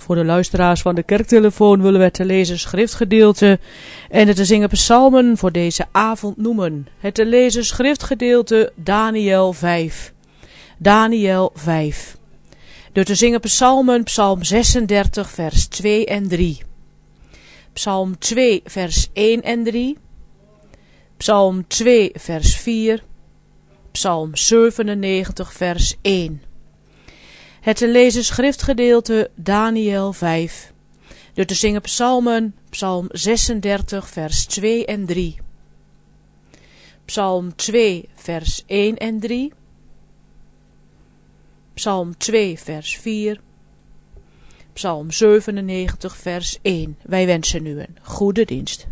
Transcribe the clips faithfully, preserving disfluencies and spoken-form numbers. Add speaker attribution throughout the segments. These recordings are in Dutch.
Speaker 1: Voor de luisteraars van de kerktelefoon willen we het te lezen schriftgedeelte en het te zingen psalmen voor deze avond noemen. Het te lezen schriftgedeelte Daniël vijf. Daniël vijf. De te zingen psalmen psalm zesendertig vers twee en drie. Psalm twee vers één en drie. Psalm twee vers vier. Psalm zevenennegentig vers één. Het te lezen schriftgedeelte Daniël vijf. De te zingen psalmen psalm zesendertig vers twee en drie. Psalm twee vers één en drie. Psalm twee vers vier. Psalm zevenennegentig vers één. Wij wensen u een goede dienst.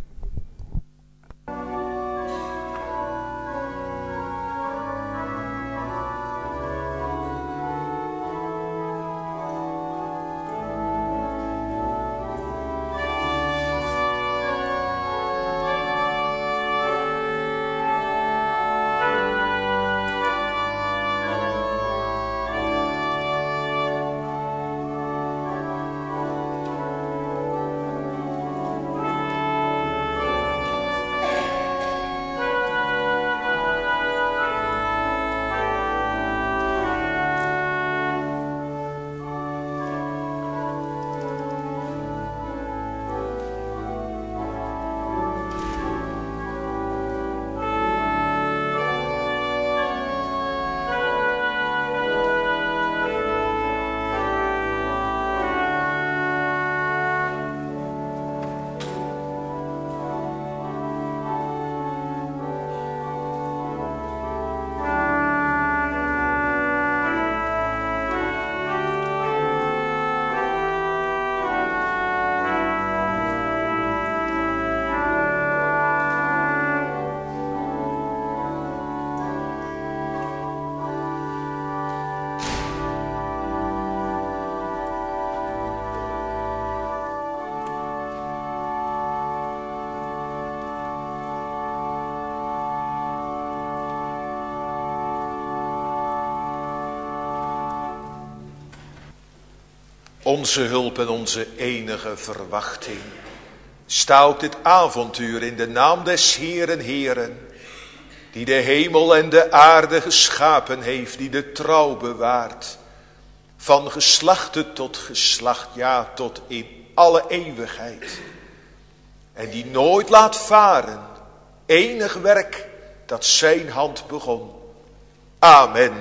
Speaker 2: Onze hulp en onze enige verwachting. Sta ook dit avontuur in de naam des Heeren Heeren, die de hemel en de aarde geschapen heeft, die de trouw bewaart, van geslachte tot geslacht, ja, tot in alle eeuwigheid. En die nooit laat varen, enig werk dat zijn hand begon. Amen.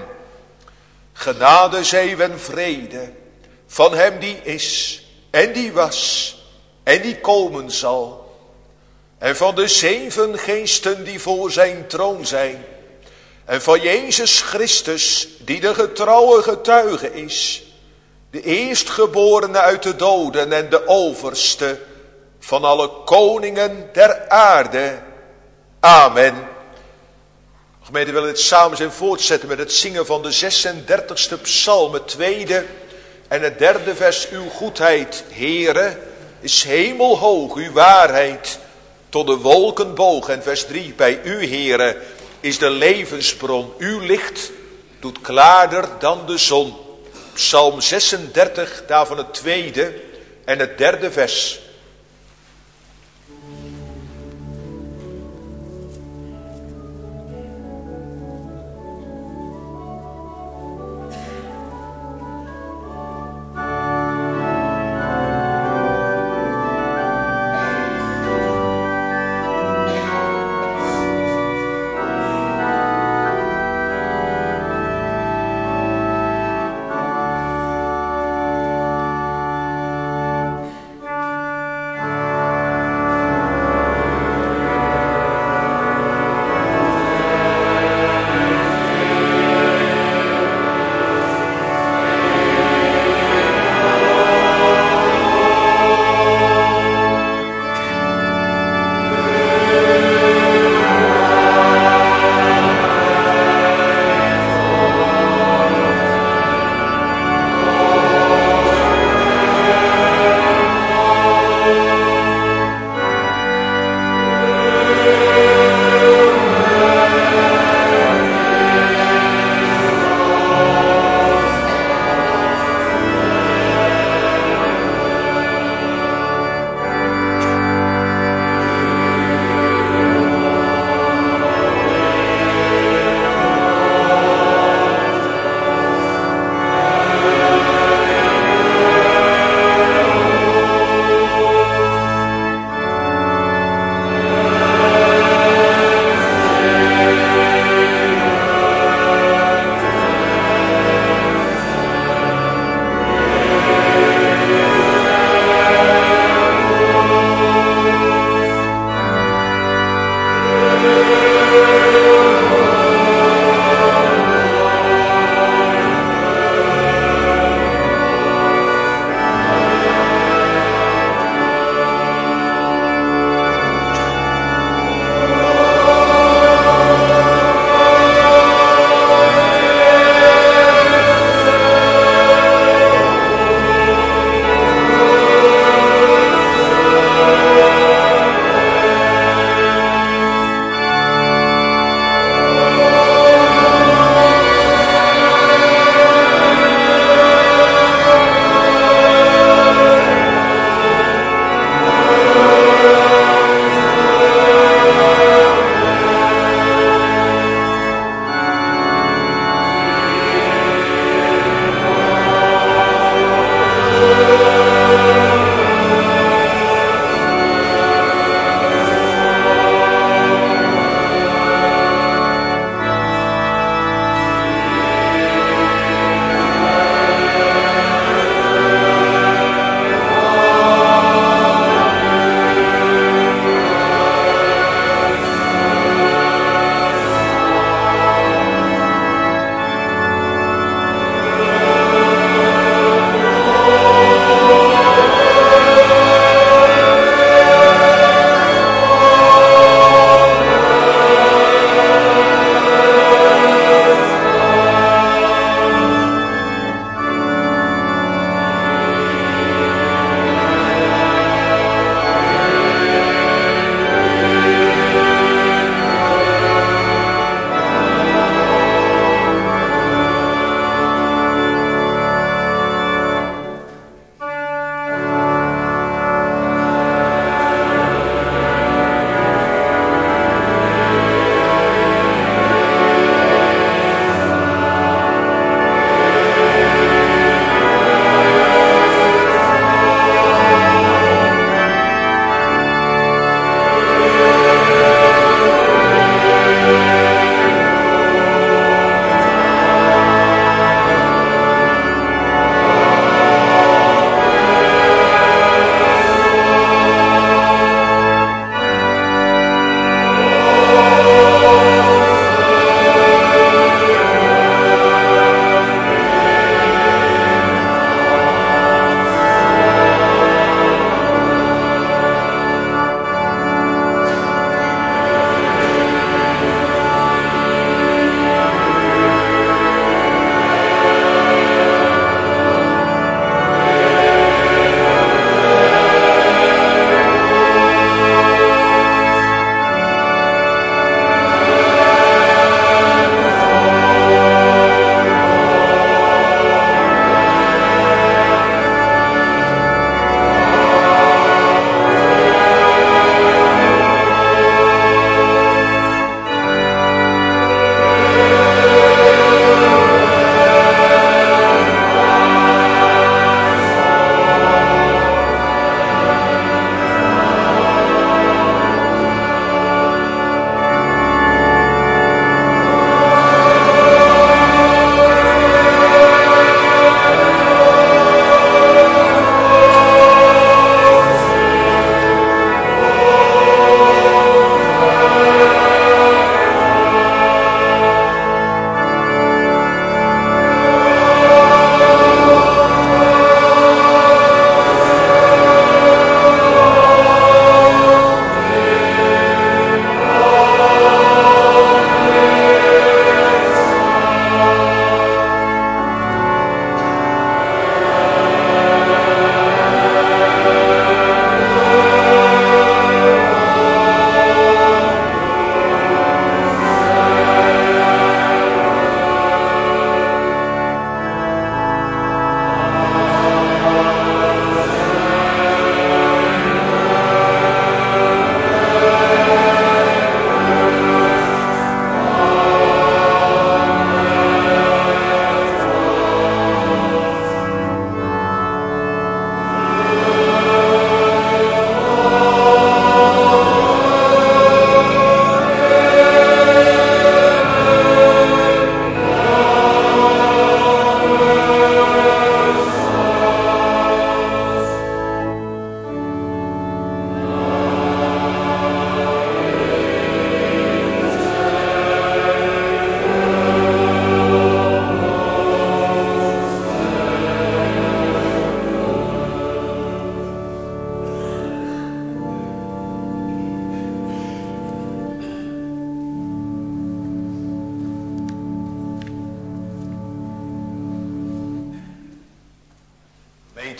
Speaker 2: Genade zij en vrede van hem die is en die was en die komen zal. En van de zeven geesten die voor zijn troon zijn. En van Jezus Christus die de getrouwe getuige is. De eerstgeborene uit de doden en de overste van alle koningen der aarde. Amen. Gemeente, we willen het samen zijn voortzetten met het zingen van de zesendertigste psalm, het tweede en het derde vers. Uw goedheid, Heere, is hemelhoog, uw waarheid tot de wolken boog. En vers drie, bij u, Heere, is de levensbron. Uw licht doet klaarder dan de zon. Psalm zesendertig, daarvan het tweede en het derde vers.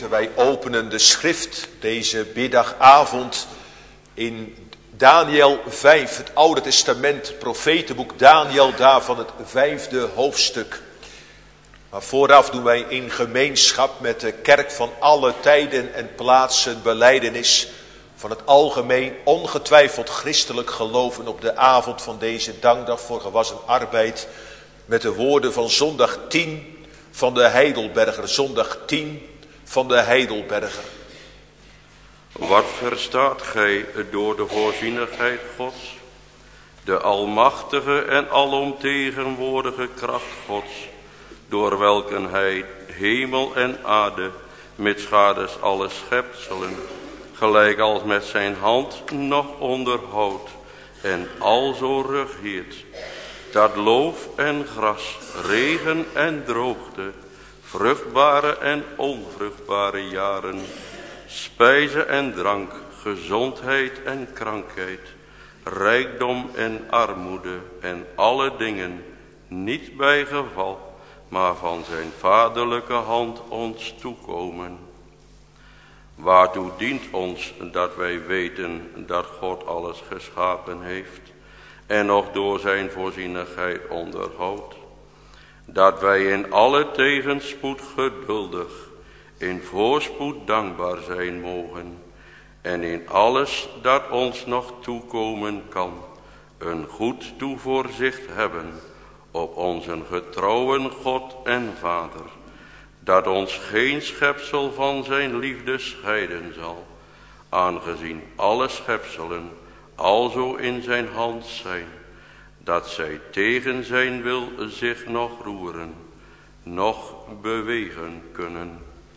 Speaker 2: gemeente, wij openen de schrift deze middagavond in Daniel vijf, het Oude Testament, het profetenboek Daniel, daarvan het vijfde hoofdstuk. Maar vooraf doen wij in gemeenschap met de kerk van alle tijden en plaatsen belijdenis van het algemeen ongetwijfeld christelijk geloven op de avond van deze dankdag voor gewassen arbeid, met de woorden van zondag tien van de Heidelberger, zondag tien van de Heidelberger.
Speaker 3: Wat verstaat gij door de voorzienigheid Gods, de almachtige en alomtegenwoordige kracht Gods, door welken hij hemel en aarde, mitsgaders alle schepselen, gelijk als met zijn hand nog onderhoudt en alzo regeert, dat loof en gras, regen en droogte, vruchtbare en onvruchtbare jaren, spijze en drank, gezondheid en krankheid, rijkdom en armoede en alle dingen, niet bij geval, maar van zijn vaderlijke hand ons toekomen. Waartoe dient ons dat wij weten dat God alles geschapen heeft en nog door zijn voorzienigheid onderhoudt, dat wij in alle tegenspoed geduldig, in voorspoed dankbaar zijn mogen en in alles dat ons nog toekomen kan, een goed toevoorzicht hebben op onze getrouwe God en Vader, dat ons geen schepsel van zijn liefde scheiden zal, aangezien alle schepselen alzo in zijn hand zijn, dat zij tegen zijn wil zich nog roeren, nog bewegen kunnen.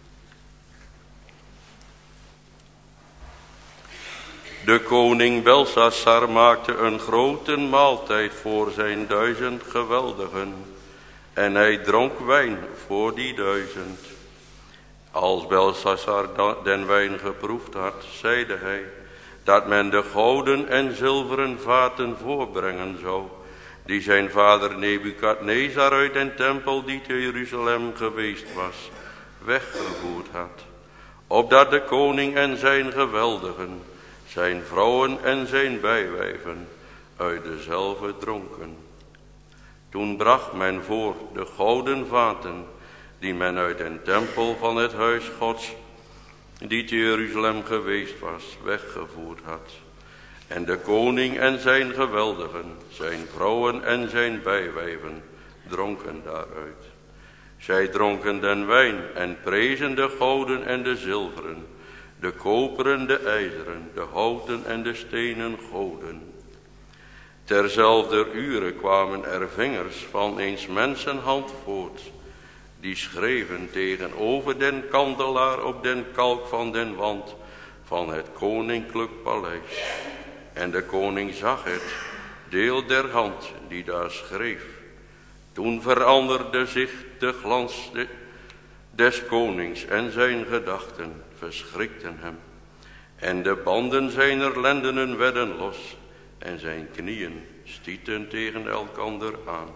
Speaker 3: De koning Belsassar maakte een grote maaltijd voor zijn duizend geweldigen, en hij dronk wijn voor die duizend. Als Belsassar den wijn geproefd had, zeide hij dat men de gouden en zilveren vaten voorbrengen zou, die zijn vader Nebukadnezar uit den tempel die te Jeruzalem geweest was, weggevoerd had, opdat de koning en zijn geweldigen, zijn vrouwen en zijn bijwijven uit dezelfde dronken. Toen bracht men voor de gouden vaten, die men uit den tempel van het huis Gods, die te Jeruzalem geweest was, weggevoerd had. En de koning en zijn geweldigen, zijn vrouwen en zijn bijwijven, dronken daaruit. Zij dronken den wijn en prezen de gouden en de zilveren, de koperen, de ijzeren, de houten en de stenen goden. Terzelfde ure kwamen er vingers van eens mensenhand voort, die schreven tegenover den kandelaar op den kalk van den wand van het koninklijk paleis. En de koning zag het, deel der hand die daar schreef. Toen veranderde zich de glans des konings en zijn gedachten verschrikten hem. En de banden zijner lendenen werden los en zijn knieën stieten tegen elkander aan.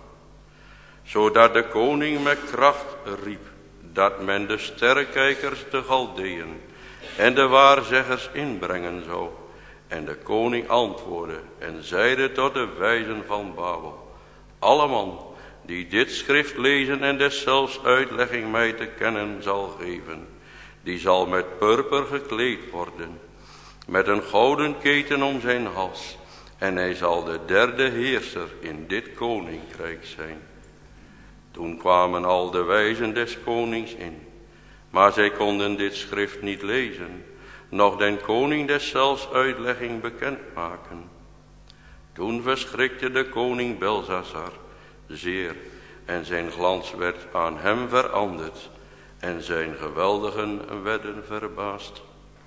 Speaker 3: Zodat de koning met kracht riep dat men de sterrekijkers de Galdeën en de waarzeggers inbrengen zou. En de koning antwoordde en zeide tot de wijzen van Babel: alle man die dit schrift lezen en deszelfs uitlegging mij te kennen zal geven, die zal met purper gekleed worden, met een gouden keten om zijn hals, en hij zal de derde heerser in dit koninkrijk zijn. Toen kwamen al de wijzen des konings in, maar zij konden dit schrift niet lezen, noch den koning deszelfs uitlegging bekendmaken. Toen verschrikte de koning Belsassar zeer, en zijn glans werd aan hem veranderd, en zijn geweldigen werden verbaasd.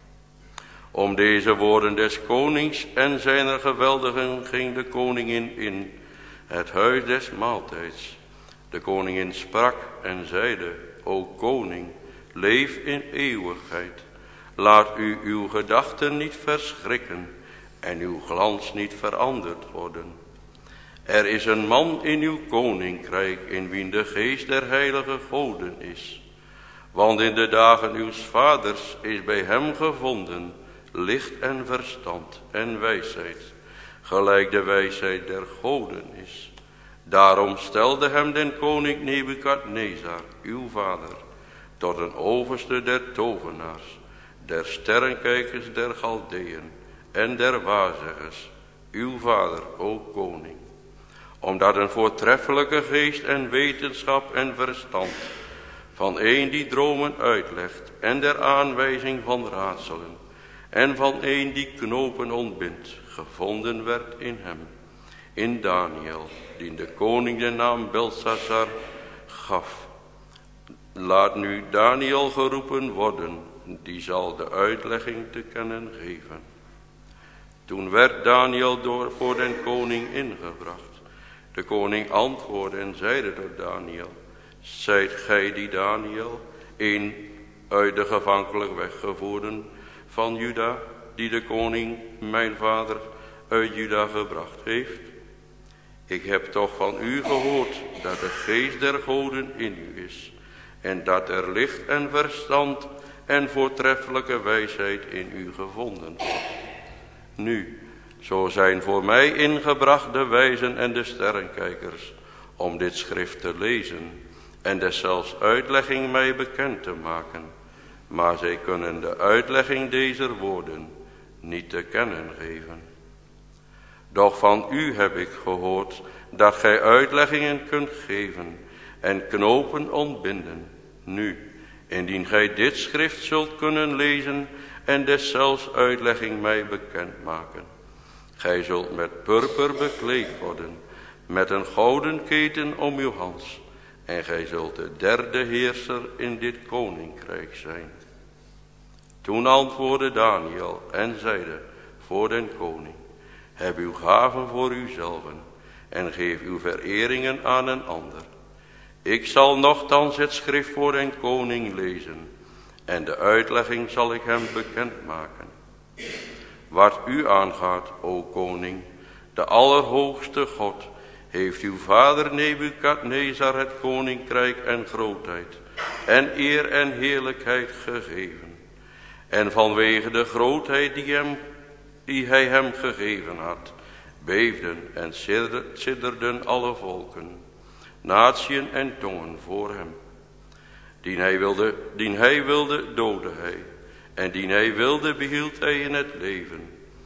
Speaker 3: Om deze woorden des konings en zijner geweldigen ging de koningin in het huis des maaltijds. De koningin sprak en zeide: O koning, leef in eeuwigheid. Laat u uw gedachten niet verschrikken en uw glans niet veranderd worden. Er is een man in uw koninkrijk in wien de geest der heilige goden is. Want in de dagen uws vaders is bij hem gevonden licht en verstand en wijsheid, gelijk de wijsheid der goden is. Daarom stelde hem den koning Nebukadnezar, uw vader, tot een overste der tovenaars, der sterrenkijkers der Galdeën en der waarzeggers, uw vader, o koning. Omdat een voortreffelijke geest en wetenschap en verstand van een die dromen uitlegt en der aanwijzing van raadselen en van een die knopen ontbindt, gevonden werd in hem, in Daniel, die de koning de naam Belshazzar gaf. Laat nu Daniel geroepen worden, die zal de uitlegging te kennen geven. Toen werd Daniel door voor den koning ingebracht. De koning antwoordde en zeide tot Daniel: zijt gij die Daniel, een uit de gevankelijk weggevoerden van Juda, die de koning mijn vader uit Juda gebracht heeft? Ik heb toch van u gehoord dat de geest der goden in u is, en dat er licht en verstand en voortreffelijke wijsheid in u gevonden wordt. Nu, zo zijn voor mij ingebracht de wijzen en de sterrenkijkers, om dit schrift te lezen en deszelfs uitlegging mij bekend te maken. Maar zij kunnen de uitlegging dezer woorden niet te kennen geven. Doch van u heb ik gehoord dat gij uitleggingen kunt geven en knopen ontbinden. Nu, indien gij dit schrift zult kunnen lezen en deszelfs uitlegging mij bekend maken. Gij zult met purper bekleed worden, met een gouden keten om uw hals, en gij zult de derde heerser in dit koninkrijk zijn. Toen antwoordde Daniel en zeide voor den koning: heb uw gaven voor uzelven en geef uw vereringen aan een ander. Ik zal nochtans het schrift voor den koning lezen en de uitlegging zal ik hem bekend maken. Wat u aangaat, o koning, de Allerhoogste God heeft uw vader Nebukadnezar het koninkrijk en grootheid en eer en heerlijkheid gegeven. En vanwege de grootheid die, hem, die hij hem gegeven had, beefden en sidderden alle volken, natieën en tongen voor hem. Dien hij wilde, dien hij wilde doodde hij, en dien hij wilde behield hij in het leven.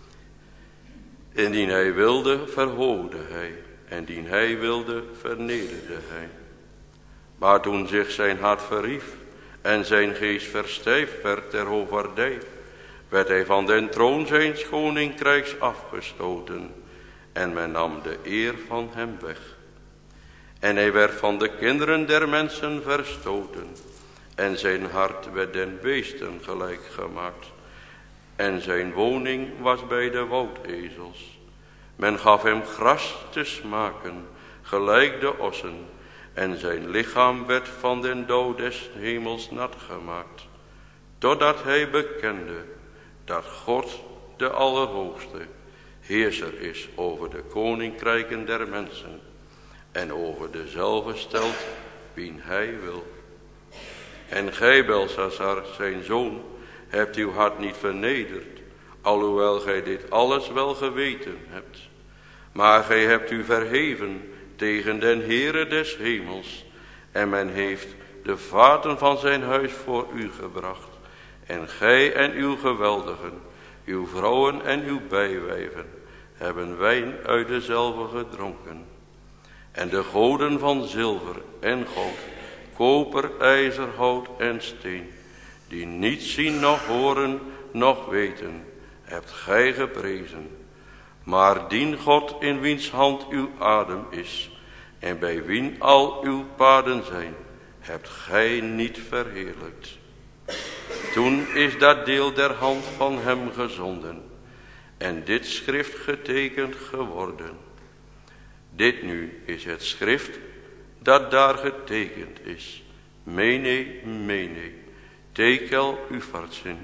Speaker 3: En dien hij wilde verhoogde hij, en dien hij wilde vernederde hij. Maar toen zich zijn hart verhief en zijn geest verstijfd werd ter hovaardij, werd hij van den troon zijns koninkrijks afgestoten, en men nam de eer van hem weg. En hij werd van de kinderen der mensen verstoten, en zijn hart werd den beesten gelijk gemaakt, en zijn woning was bij de woudezels. Men gaf hem gras te smaken, gelijk de ossen, en zijn lichaam werd van den dauw des hemels nat gemaakt, totdat hij bekende dat God de Allerhoogste heerser is over de koninkrijken der mensen, en over dezelfde stelt wien hij wil. En gij, Belshazzar, zijn zoon, hebt uw hart niet vernederd, alhoewel gij dit alles wel geweten hebt. Maar gij hebt u verheven tegen den Heere des hemels, en men heeft de vaten van zijn huis voor u gebracht. En gij en uw geweldigen, uw vrouwen en uw bijwijven, hebben wijn uit dezelfde gedronken. En de goden van zilver en goud, koper, ijzer, hout en steen, die niet zien, noch horen, noch weten, hebt gij geprezen. Maar dien God in wiens hand uw adem is, en bij wien al uw paden zijn, hebt gij niet verheerlijkt. Toen is dat deel der hand van hem gezonden, en dit schrift getekend geworden. Dit nu is het schrift dat daar getekend is. Mene, mene, tekel ufartsin.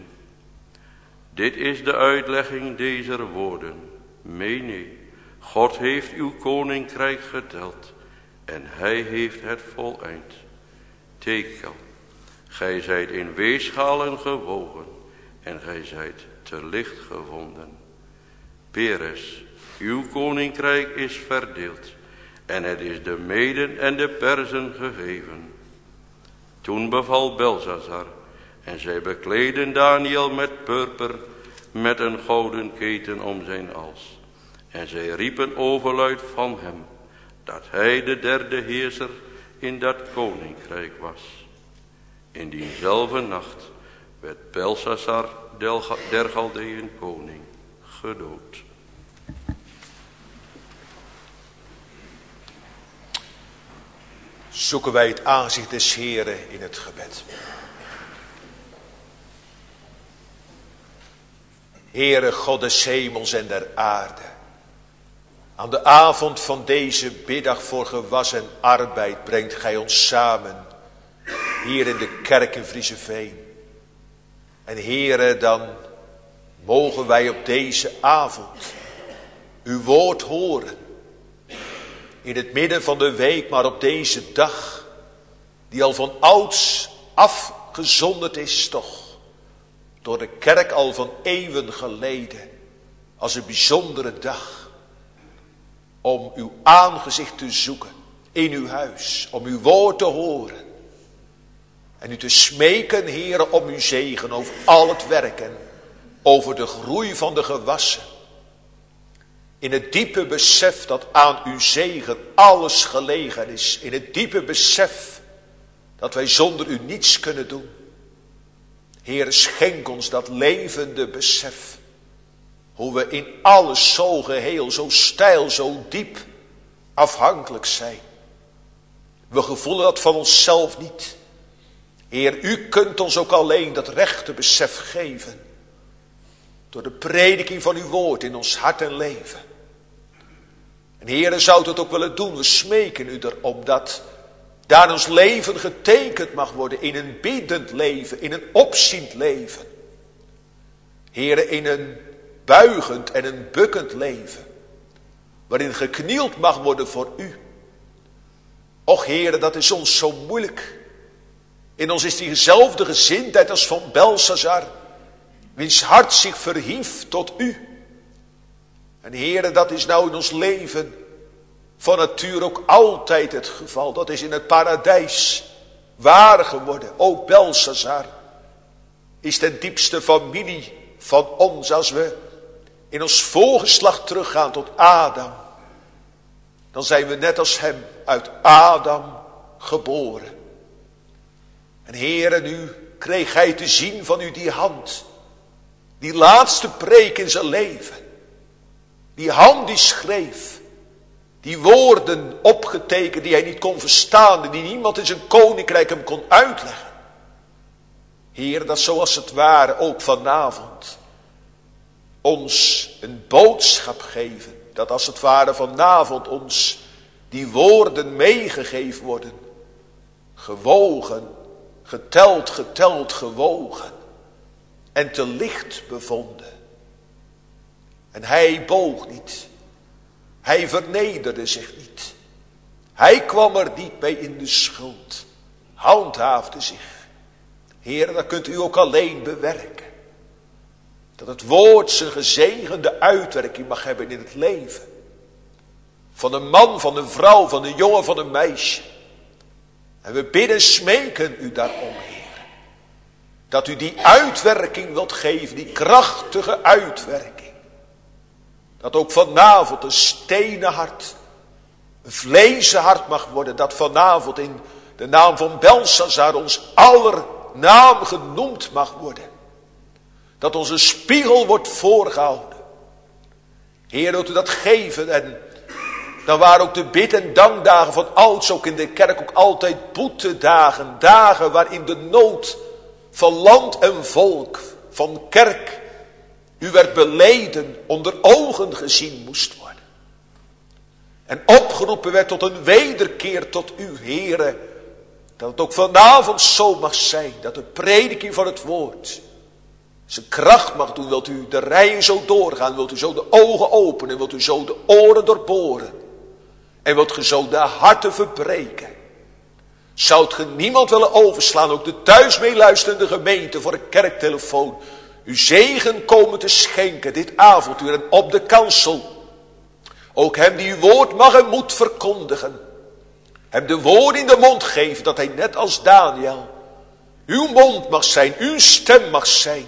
Speaker 3: Dit is de uitlegging dezer woorden. Mene, God heeft uw koninkrijk geteld, en hij heeft het voleind. Tekel, Gij zijt in weegschalen gewogen en gij zijt te licht gevonden. Peres, uw koninkrijk is verdeeld en het is de Meden en de Perzen gegeven. Toen beval Belshazzar en zij bekleden Daniel met purper met een gouden keten om zijn hals. En zij riepen overluid van hem dat hij de derde heerser in dat koninkrijk was. In diezelfde nacht werd Belshazzar der Galdeën koning gedood.
Speaker 2: Zoeken wij het aangezicht des Heren in het gebed. Heere God des hemels en der aarde. Aan de avond van deze biddag voor gewas en arbeid brengt gij ons samen. Hier in de kerk in Vriezeveen. En Heere, dan mogen wij op deze avond uw woord horen. In het midden van de week, maar op deze dag, die al van ouds afgezonderd is toch, door de kerk al van eeuwen geleden, als een bijzondere dag, om uw aangezicht te zoeken in uw huis, om uw woord te horen. En u te smeken, Heere, om uw zegen over al het werken, over de groei van de gewassen. In het diepe besef dat aan uw zegen alles gelegen is. In het diepe besef dat wij zonder u niets kunnen doen. Heere, schenk ons dat levende besef. Hoe we in alles zo geheel, zo steil, zo diep afhankelijk zijn. We gevoelen dat van onszelf niet. Heer, u kunt ons ook alleen dat rechte besef geven. Door de prediking van uw woord in ons hart en leven. En Heere, zou het ook willen doen. We smeken u erom dat daar ons leven getekend mag worden in een biddend leven, in een opziend leven. Heere, in een buigend en een bukkend leven. Waarin geknield mag worden voor u. Och Heere, dat is ons zo moeilijk. In ons is diezelfde gezindheid als van Belshazzar. Wiens hart zich verhief tot u. En Heere, dat is nou in ons leven van nature ook altijd het geval. Dat is in het paradijs waar geworden. Ook Belshazzar is ten diepste familie van ons. Als we in ons voorgeslacht teruggaan tot Adam. Dan zijn we net als hem uit Adam geboren. En Heere, nu kreeg hij te zien van u die hand. Die laatste preek in zijn leven. Die hand die schreef. Die woorden opgetekend die hij niet kon verstaan. Die niemand in zijn koninkrijk hem kon uitleggen. Heer, dat zoals het ware ook vanavond ons een boodschap geven. Dat als het ware vanavond ons die woorden meegegeven worden. Gewogen, geteld, geteld, gewogen. En te licht bevonden. En hij boog niet. Hij vernederde zich niet. Hij kwam er niet bij in de schuld. Handhaafde zich. Heer, dat kunt u ook alleen bewerken. Dat het woord zijn gezegende uitwerking mag hebben in het leven. Van een man, van een vrouw, van een jongen, van een meisje. En we bidden, smeken u daarom, Heer. Dat u die uitwerking wilt geven, die krachtige uitwerking. Dat ook vanavond een stenen hart, een vlezen hart mag worden. Dat vanavond in de naam van Belshazzar ons aller naam genoemd mag worden. Dat onze spiegel wordt voorgehouden. Heer, wilt u dat geven? En dan waren ook de bid- en dankdagen van ouds ook in de kerk ook altijd boetedagen. Dagen waarin de nood van land en volk, van kerk, u werd beleden, onder ogen gezien moest worden. En opgeroepen werd tot een wederkeer tot u, Heere. Dat het ook vanavond zo mag zijn, dat de prediking van het woord zijn kracht mag doen. Wilt u de rijen zo doorgaan, wilt u zo de ogen openen, wilt u zo de oren doorboren. En wilt u zo de harten verbreken. Zou het ge niemand willen overslaan, ook de thuis meeluisterende gemeente voor een kerktelefoon, uw zegen komen te schenken, dit avontuur en op de kansel. Ook hem die uw woord mag en moet verkondigen. Hem de woorden in de mond geven, dat hij net als Daniel uw mond mag zijn, uw stem mag zijn.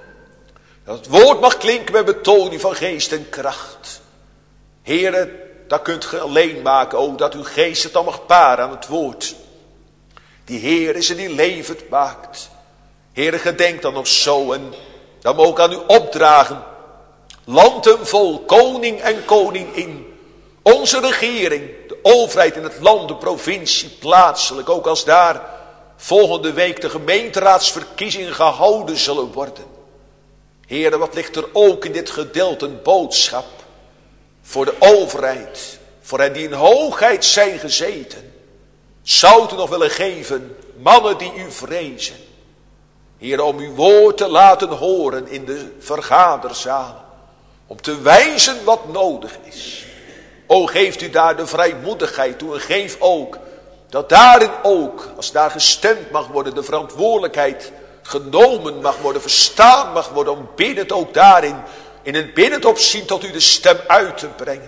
Speaker 2: Dat het woord mag klinken met betoning van geest en kracht. Heere, dat kunt ge alleen maken, ook dat uw geest het dan mag paren aan het woord. Die Heer is en die levend maakt. Heere, gedenk dan nog zo en dan mag ook aan u opdragen. Land en volk, koning en koningin. Onze regering, de overheid in het land, de provincie, plaatselijk. Ook als daar volgende week de gemeenteraadsverkiezingen gehouden zullen worden. Heere, wat ligt er ook in dit gedeelte een boodschap voor de overheid. Voor hen die in hoogheid zijn gezeten. Zou u nog willen geven, mannen die u vrezen. Heer, om uw woord te laten horen in de vergaderzaal. Om te wijzen wat nodig is. O, geeft u daar de vrijmoedigheid toe. En geef ook dat daarin ook, als daar gestemd mag worden, de verantwoordelijkheid genomen mag worden, verstaan mag worden. Om binnen ook daarin, in een binnen opzien tot u de stem uit te brengen.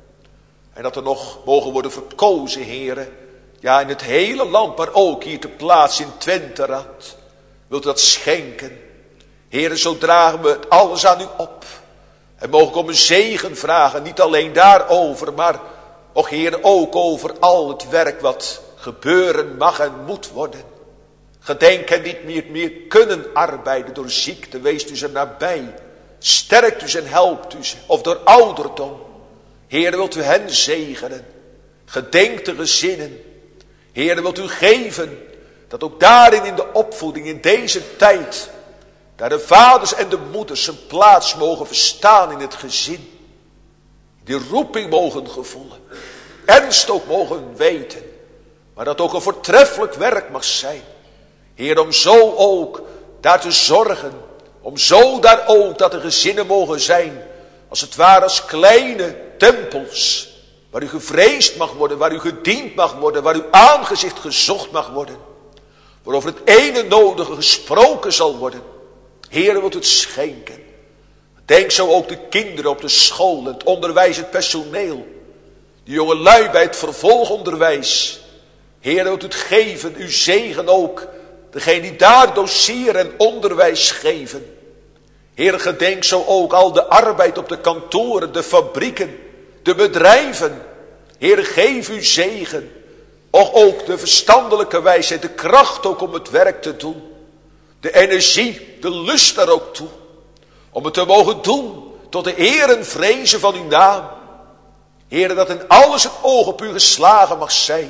Speaker 2: En dat er nog mogen worden verkozen, heren. Ja, in het hele land, maar ook hier te plaatsen in Twente-raad. Wilt u dat schenken? Heren, zo dragen we het alles aan u op. En mogen ik om een zegen vragen, niet alleen daarover, maar, och Heer, ook over al het werk wat gebeuren mag en moet worden. Gedenk hen niet meer, meer kunnen arbeiden door ziekte, wees u ze nabij. Sterkt u ze en helpt u ze, of door ouderdom. Heer, wilt u hen zegenen. Gedenk de gezinnen. Heer, wilt u geven, dat ook daarin in de opvoeding, in deze tijd, daar de vaders en de moeders een plaats mogen verstaan in het gezin. Die roeping mogen gevoelen. Ernst ook mogen weten. Maar dat ook een voortreffelijk werk mag zijn. Heer, om zo ook daar te zorgen. Om zo daar ook dat de gezinnen mogen zijn. Als het ware als kleine tempels. Waar u gevreesd mag worden. Waar u gediend mag worden. Waar uw aangezicht gezocht mag worden. Waarover het ene nodige gesproken zal worden. Heer, wilt het schenken. Denk zo ook de kinderen op de school, het onderwijs, het personeel. De jonge lui bij het vervolgonderwijs. Heer, wilt het geven, uw zegen ook. Degene die daar doseren en onderwijs geven. Heer, gedenk zo ook al de arbeid op de kantoren, de fabrieken, de bedrijven. Heer, geef uw zegen. Och ook de verstandelijke wijsheid, de kracht ook om het werk te doen. De energie, de lust daar ook toe. Om het te mogen doen tot de eer en vrezen van uw naam. Heer, dat in alles het oog op u geslagen mag zijn.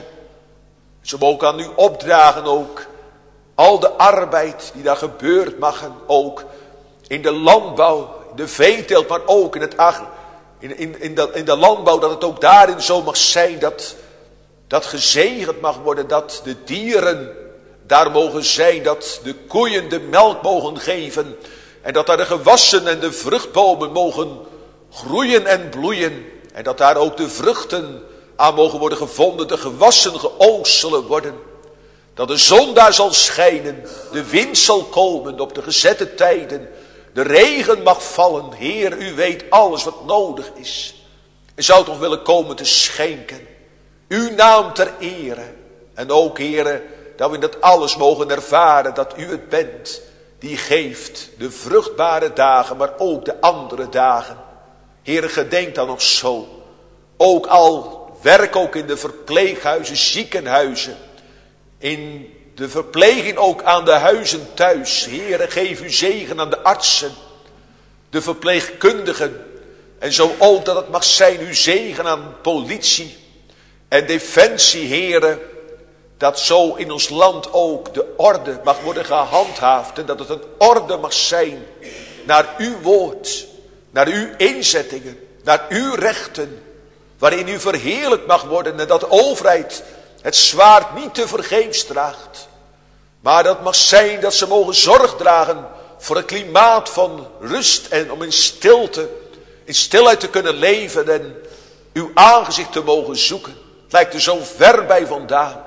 Speaker 2: Zo mogen ook aan u opdragen ook. Al de arbeid die daar gebeurt mag ook. In de landbouw, in de veeteelt, maar ook in het agri. In, in, in, de, in de landbouw, dat het ook daarin zo mag zijn dat, dat gezegend mag worden. Dat de dieren daar mogen zijn, dat de koeien de melk mogen geven. En dat daar de gewassen en de vruchtbomen mogen groeien en bloeien. En dat daar ook de vruchten aan mogen worden gevonden, de gewassen geoogst zullen worden. Dat de zon daar zal schijnen, de wind zal komen op de gezette tijden. De regen mag vallen. Heer, u weet alles wat nodig is. En zou toch willen komen te schenken. Uw naam ter ere. En ook, Heer, dat we in dat alles mogen ervaren dat u het bent die geeft de vruchtbare dagen, maar ook de andere dagen. Heer, gedenk dan nog zo. Ook al werk ook in de verpleeghuizen, ziekenhuizen. In de verpleging ook aan de huizen thuis. Heer, geef uw zegen aan de artsen, de verpleegkundigen. En zo ook dat het mag zijn uw zegen aan politie en defensie, Heer. Dat zo in ons land ook de orde mag worden gehandhaafd. En dat het een orde mag zijn naar uw woord, naar uw inzettingen, naar uw rechten. Waarin u verheerlijk mag worden en dat de overheid het zwaard niet te vergeefs draagt. Maar dat mag zijn dat ze mogen zorg dragen voor een klimaat van rust en om in stilte, in stilheid te kunnen leven en uw aangezicht te mogen zoeken. Het lijkt er zo ver bij vandaan.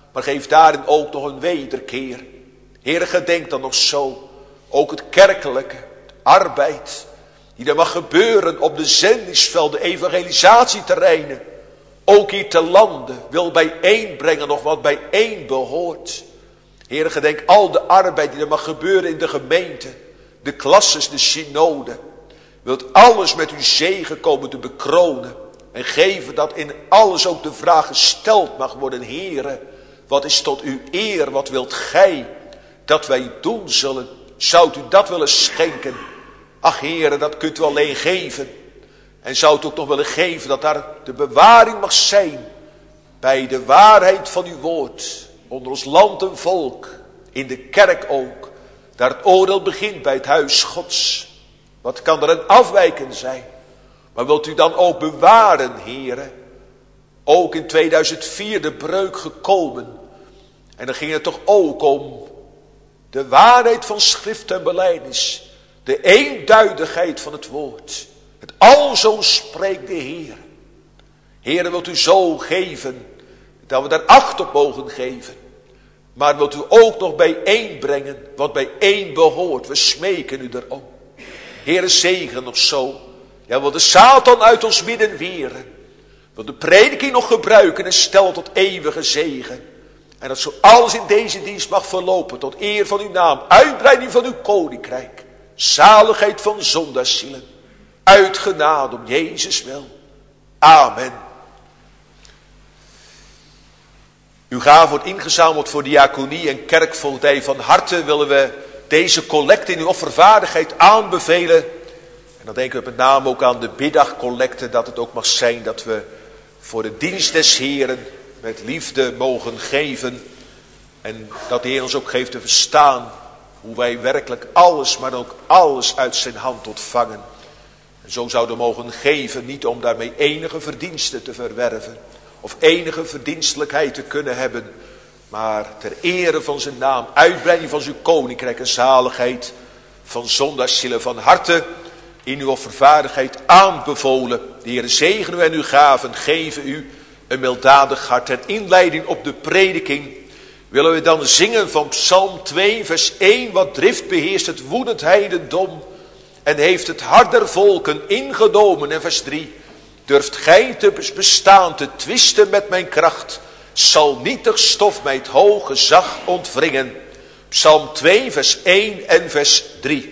Speaker 2: Maar geef daarin ook nog een wederkeer. Heere, gedenk dan nog zo. Ook het kerkelijke, het arbeid. Die er mag gebeuren op de zendingsvelden, evangelisatieterreinen. Ook hier te landen wil bijeenbrengen nog wat bijeen behoort. Heere, gedenk al de arbeid die er mag gebeuren in de gemeente. De klasses, de synode. Wilt alles met uw zegen komen te bekronen. En geven dat in alles ook de vraag gesteld mag worden. Heere, wat is tot uw eer? Wat wilt gij dat wij doen zullen? Zoudt u dat willen schenken? Ach Heere, dat kunt u alleen geven. En zou het ook nog willen geven dat daar de bewaring mag zijn. Bij de waarheid van uw woord. Onder ons land en volk. In de kerk ook. Daar het oordeel begint bij het huis Gods. Wat kan er een afwijken zijn? Maar wilt u dan ook bewaren, Heere? Ook in tweeduizend vier de breuk gekomen. En dan ging het toch ook om de waarheid van schrift en belijdenis. De eenduidigheid van het woord. Het alzo spreekt de Heer. Heere, wilt u zo geven dat we daar acht op mogen geven. Maar wilt u ook nog bijeenbrengen wat bijeen behoort. We smeken u erom. Heere, zegen nog zo. Ja, wil de Satan uit ons midden weren. Wil de prediking nog gebruiken en stel tot eeuwige zegen. En dat zo alles in deze dienst mag verlopen tot eer van uw naam. Uitbreiding van uw koninkrijk. Zaligheid van zondagszielen. Uit genade om Jezus wil. Amen. Uw gave wordt ingezameld voor diaconie en kerkvoogdij. Van harte willen we deze collecte in uw offervaardigheid aanbevelen. En dan denken we met name ook aan de middagcollecte. Dat het ook mag zijn dat we voor de dienst des Heeren met liefde mogen geven. En dat de Heer ons ook geeft te verstaan hoe wij werkelijk alles, maar ook alles uit zijn hand ontvangen. En zo zouden we mogen geven, niet om daarmee enige verdiensten te verwerven. Of enige verdienstelijkheid te kunnen hebben. Maar ter ere van zijn naam, uitbreiding van zijn koninkrijk en zaligheid van zondagszielen van harte in uw offervaardigheid aanbevolen. De Heer zegen u en uw gaven, geven u een milddadig hart. Ter inleiding op de prediking willen we dan zingen van Psalm twee vers één. Wat drift beheerst het woedend heidendom en heeft het hart der volken ingenomen. En vers drie. Durft gij te bestaan te twisten met mijn kracht, zal nietig stof mij het hoog gezag ontwringen. Psalm twee vers één en vers drie.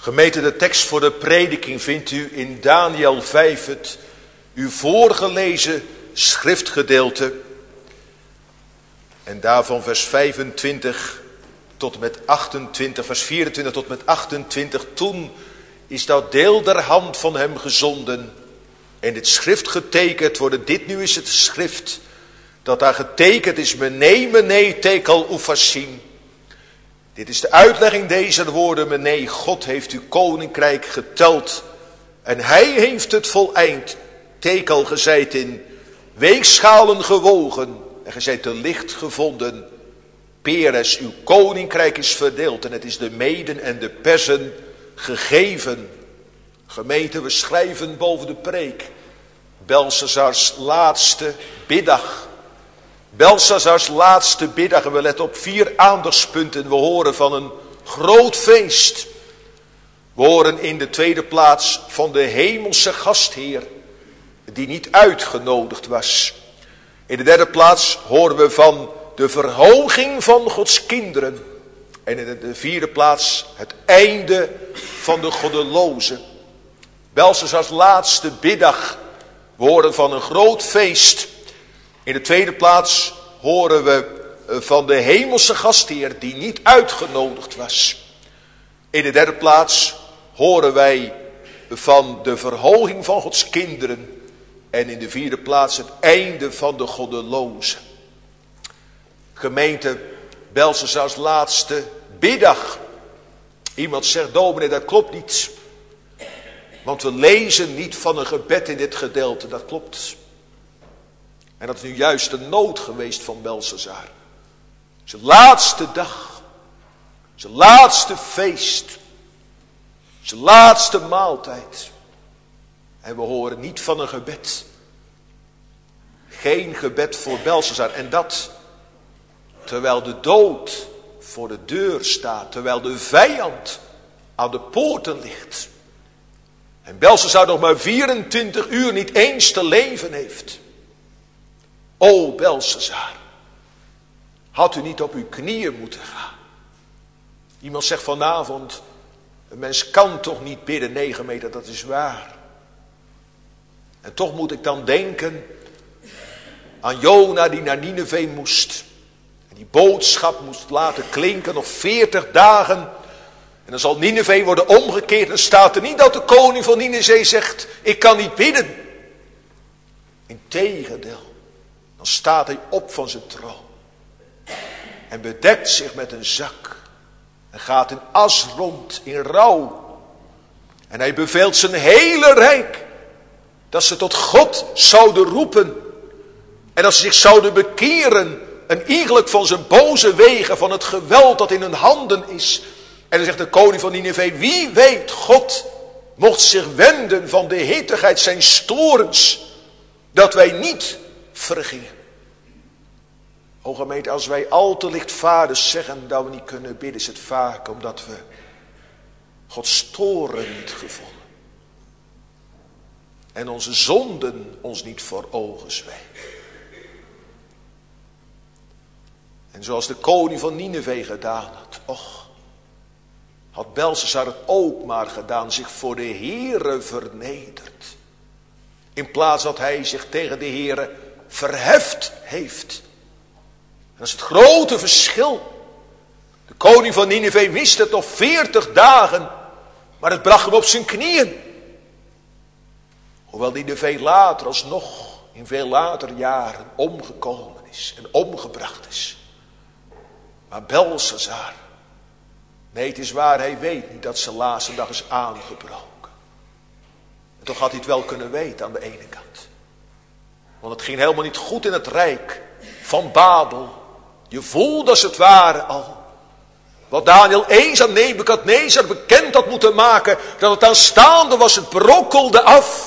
Speaker 2: Gemeente, de tekst voor de prediking vindt u in Daniël vijf, het u voorgelezen schriftgedeelte. En daarvan vers vijfentwintig tot en met achtentwintig, vers vierentwintig tot en met achtentwintig. Toen is dat deel der hand van hem gezonden en dit schrift getekend worden. Dit nu is het schrift dat daar getekend is. Mene, mene, tekel ufasim. Dit is de uitlegging deze woorden. Mene, God heeft uw koninkrijk geteld en hij heeft het voleind. Tekel, ge zijt in weegschalen gewogen en ge zijt te licht gevonden. Peres, uw koninkrijk is verdeeld en het is de Meden en de Persen gegeven. Gemeente, we schrijven boven de preek Belshazzars laatste biddag. Belshazzars laatste biddag. En we letten op vier aandachtspunten. We horen van een groot feest. We horen in de tweede plaats van de hemelse gastheer, die niet uitgenodigd was. In de derde plaats horen we van de verhoging van Gods kinderen. En in de vierde plaats het einde van de goddelozen. Belshazzars laatste biddag. We horen van een groot feest. In de tweede plaats horen we van de hemelse gastheer die niet uitgenodigd was. In de derde plaats horen wij van de verhoging van Gods kinderen. En in de vierde plaats het einde van de goddelozen. Gemeente, Belshazzars laatste biddag. Iemand zegt, dominee, dat klopt niet. Want we lezen niet van een gebed in dit gedeelte. Dat klopt. En dat is nu juist de nood geweest van Belshazzar. Zijn laatste dag. Zijn laatste feest. Zijn laatste maaltijd. En we horen niet van een gebed. Geen gebed voor Belshazzar. En dat terwijl de dood voor de deur staat. Terwijl de vijand aan de poorten ligt. En Belshazzar nog maar vierentwintig uur niet eens te leven heeft. O Belshazzar, had u niet op uw knieën moeten gaan? Iemand zegt vanavond, een mens kan toch niet bidden? Nee, gemeente, dat is waar. En toch moet ik dan denken aan Jona die naar Nineve moest. En die boodschap moest laten klinken, nog veertig dagen. En dan zal Nineve worden omgekeerd. En dan staat er niet dat de koning van Nineve zegt, ik kan niet bidden. Integendeel. Dan staat hij op van zijn troon. En bedekt zich met een zak. En gaat in as rond, in rouw. En hij beveelt zijn hele rijk. Dat ze tot God zouden roepen. En dat ze zich zouden bekeren. En eigenlijk van zijn boze wegen, van het geweld dat in hun handen is. En dan zegt de koning van Nineve, wie weet, God mocht zich wenden van de hittigheid zijn storens. Dat wij niet vergingen. O gemeente, als wij al te lichtvaardig zeggen dat we niet kunnen bidden, is het vaak omdat we Gods toren niet gevonden. En onze zonden ons niet voor ogen zwegen. En zoals de koning van Nineve gedaan had, och, had Belshazzar het ook maar gedaan, zich voor de Heere vernederd. In plaats dat hij zich tegen de Heere verheft heeft. En dat is het grote verschil. De koning van Nineve wist het nog veertig dagen, maar het bracht hem op zijn knieën. Hoewel Nineve later alsnog, in veel later jaren, omgekomen is en omgebracht is. Maar Belshazzar, nee, het is waar, hij weet niet dat zijn laatste dag is aangebroken. En toch had hij het wel kunnen weten aan de ene kant. Want het ging helemaal niet goed in het rijk van Babel. Je voelde als het ware al. Wat Daniël eens aan Nebukadnezar bekend had moeten maken. Dat het aanstaande was, het brokkelde af.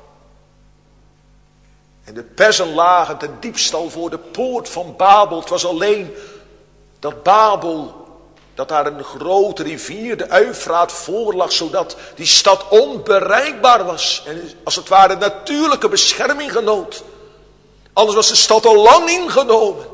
Speaker 2: En de Persen lagen ten diepste al voor de poort van Babel. Het was alleen dat Babel, dat daar een grote rivier, de Eufraat, voor lag, zodat die stad onbereikbaar was. En als het ware natuurlijke bescherming genoot. Anders was de stad al lang ingenomen.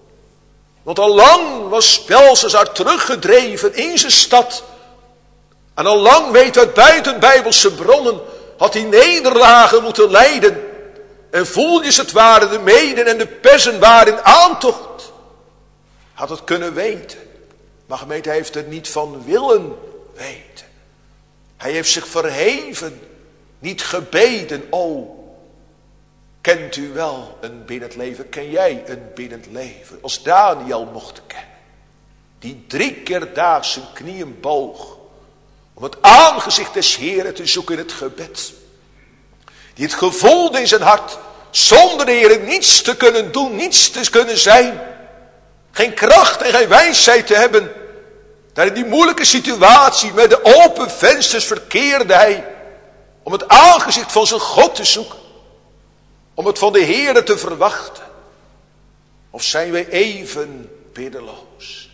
Speaker 2: Want al lang was Belshazzar teruggedreven in zijn stad. En al lang weet uit buiten Bijbelse bronnen had hij nederlagen moeten lijden. En voeljes het waren de meden en de persen waren in aantocht. Had het kunnen weten. Maar gemeente, hij heeft het niet van willen weten. Hij heeft zich verheven, niet gebeden. O, kent u wel een biddend leven? Ken jij een biddend leven? Als Daniel mocht kennen. Die drie keer daags zijn knieën boog. Om het aangezicht des Heeren te zoeken in het gebed. Die het gevoelde in zijn hart. Zonder de Heer niets te kunnen doen, niets te kunnen zijn. Geen kracht en geen wijsheid te hebben. Daar in die moeilijke situatie met de open vensters verkeerde hij. Om het aangezicht van zijn God te zoeken. Om het van de Heere te verwachten. Of zijn wij even biddeloos?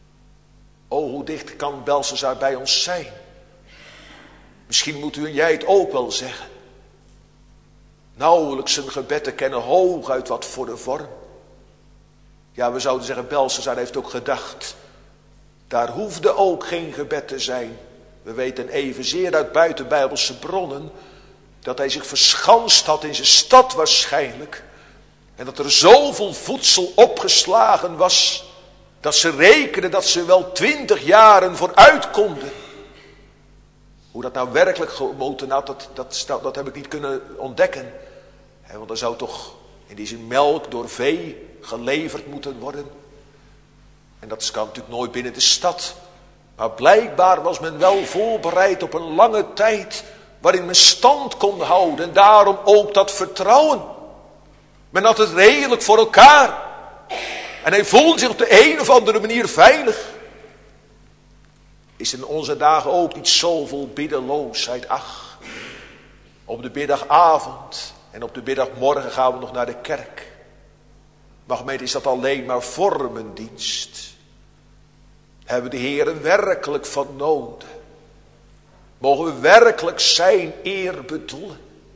Speaker 2: O, hoe dicht kan Belshazzar bij ons zijn? Misschien moet u en jij het ook wel zeggen. Nauwelijks een gebed te kennen, hooguit wat voor de vorm. Ja, we zouden zeggen, Belshazzar heeft ook gedacht. Daar hoefde ook geen gebed te zijn. We weten evenzeer uit buitenbijbelse bronnen dat hij zich verschanst had in zijn stad waarschijnlijk. En dat er zoveel voedsel opgeslagen was, dat ze rekenden dat ze wel twintig jaren vooruit konden. Hoe dat nou werkelijk gemoten had, dat, dat, dat heb ik niet kunnen ontdekken. He, want er zou toch in die zin melk door vee geleverd moeten worden. En dat kan natuurlijk nooit binnen de stad. Maar blijkbaar was men wel voorbereid op een lange tijd waarin men stand kon houden. En daarom ook dat vertrouwen. Men had het redelijk voor elkaar. En hij voelde zich op de een of andere manier veilig. Is in onze dagen ook niet zoveel biddeloosheid? Ach, op de middagavond en op de middagmorgen gaan we nog naar de kerk. Maar gemeente, is dat alleen maar vormendienst? Hebben we de Heer werkelijk van noden? Mogen we werkelijk zijn eer bedoelen?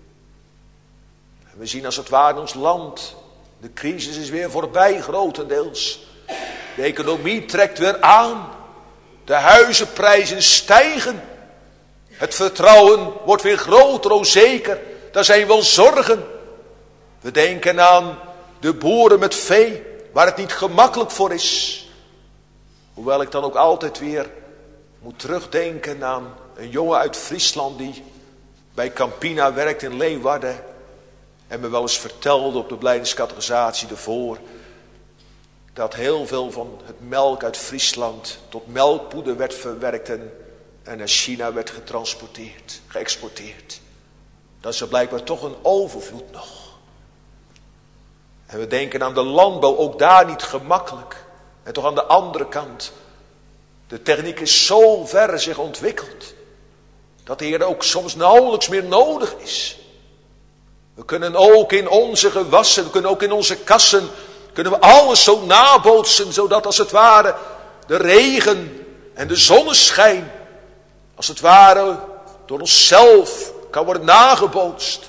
Speaker 2: En we zien als het ware in ons land, de crisis is weer voorbij grotendeels. De economie trekt weer aan. De huizenprijzen stijgen. Het vertrouwen wordt weer groter, onzeker. Daar zijn wel zorgen. We denken aan de boeren met vee, waar het niet gemakkelijk voor is. Hoewel ik dan ook altijd weer moet terugdenken aan een jongen uit Friesland die bij Campina werkt in Leeuwarden. En me wel eens vertelde op de blijdenskatechisatie ervoor, dat heel veel van het melk uit Friesland tot melkpoeder werd verwerkt en, en naar China werd getransporteerd, geëxporteerd. Dat is er blijkbaar toch een overvloed nog. En we denken aan de landbouw, ook daar niet gemakkelijk. En toch aan de andere kant, de techniek is zo ver zich ontwikkeld, dat de Heer ook soms nauwelijks meer nodig is. We kunnen ook in onze gewassen, we kunnen ook in onze kassen, kunnen we alles zo nabootsen, zodat als het ware de regen en de zonneschijn, als het ware door onszelf kan worden nagebootst.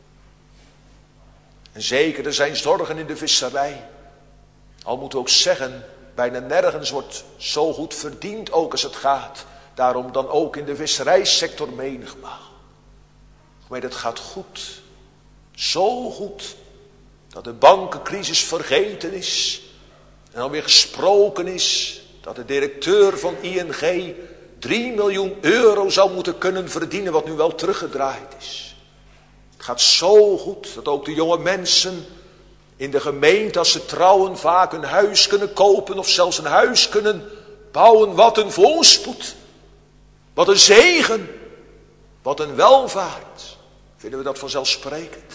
Speaker 2: En zeker, er zijn zorgen in de visserij. Al moeten we ook zeggen, bijna nergens wordt zo goed verdiend ook als het gaat. Daarom dan ook in de visserijsector menigmaal. Maar dat gaat goed. Zo goed. Dat de bankencrisis vergeten is. En alweer gesproken is. Dat de directeur van I N G drie miljoen euro zou moeten kunnen verdienen. Wat nu wel teruggedraaid is. Het gaat zo goed. Dat ook de jonge mensen in de gemeente, als ze trouwen, vaak een huis kunnen kopen. Of zelfs een huis kunnen bouwen. Wat een voorspoed. Wat een zegen. Wat een welvaart. Vinden we dat vanzelfsprekend?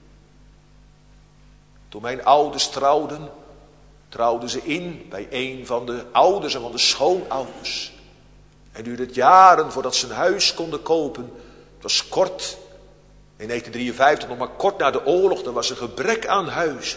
Speaker 2: Toen mijn ouders trouwden, trouwden ze in bij een van de ouders en van de schoonouders. En duurde het jaren voordat ze een huis konden kopen. Het was kort, in negentien drieënvijftig, nog maar kort na de oorlog, er was een gebrek aan huizen.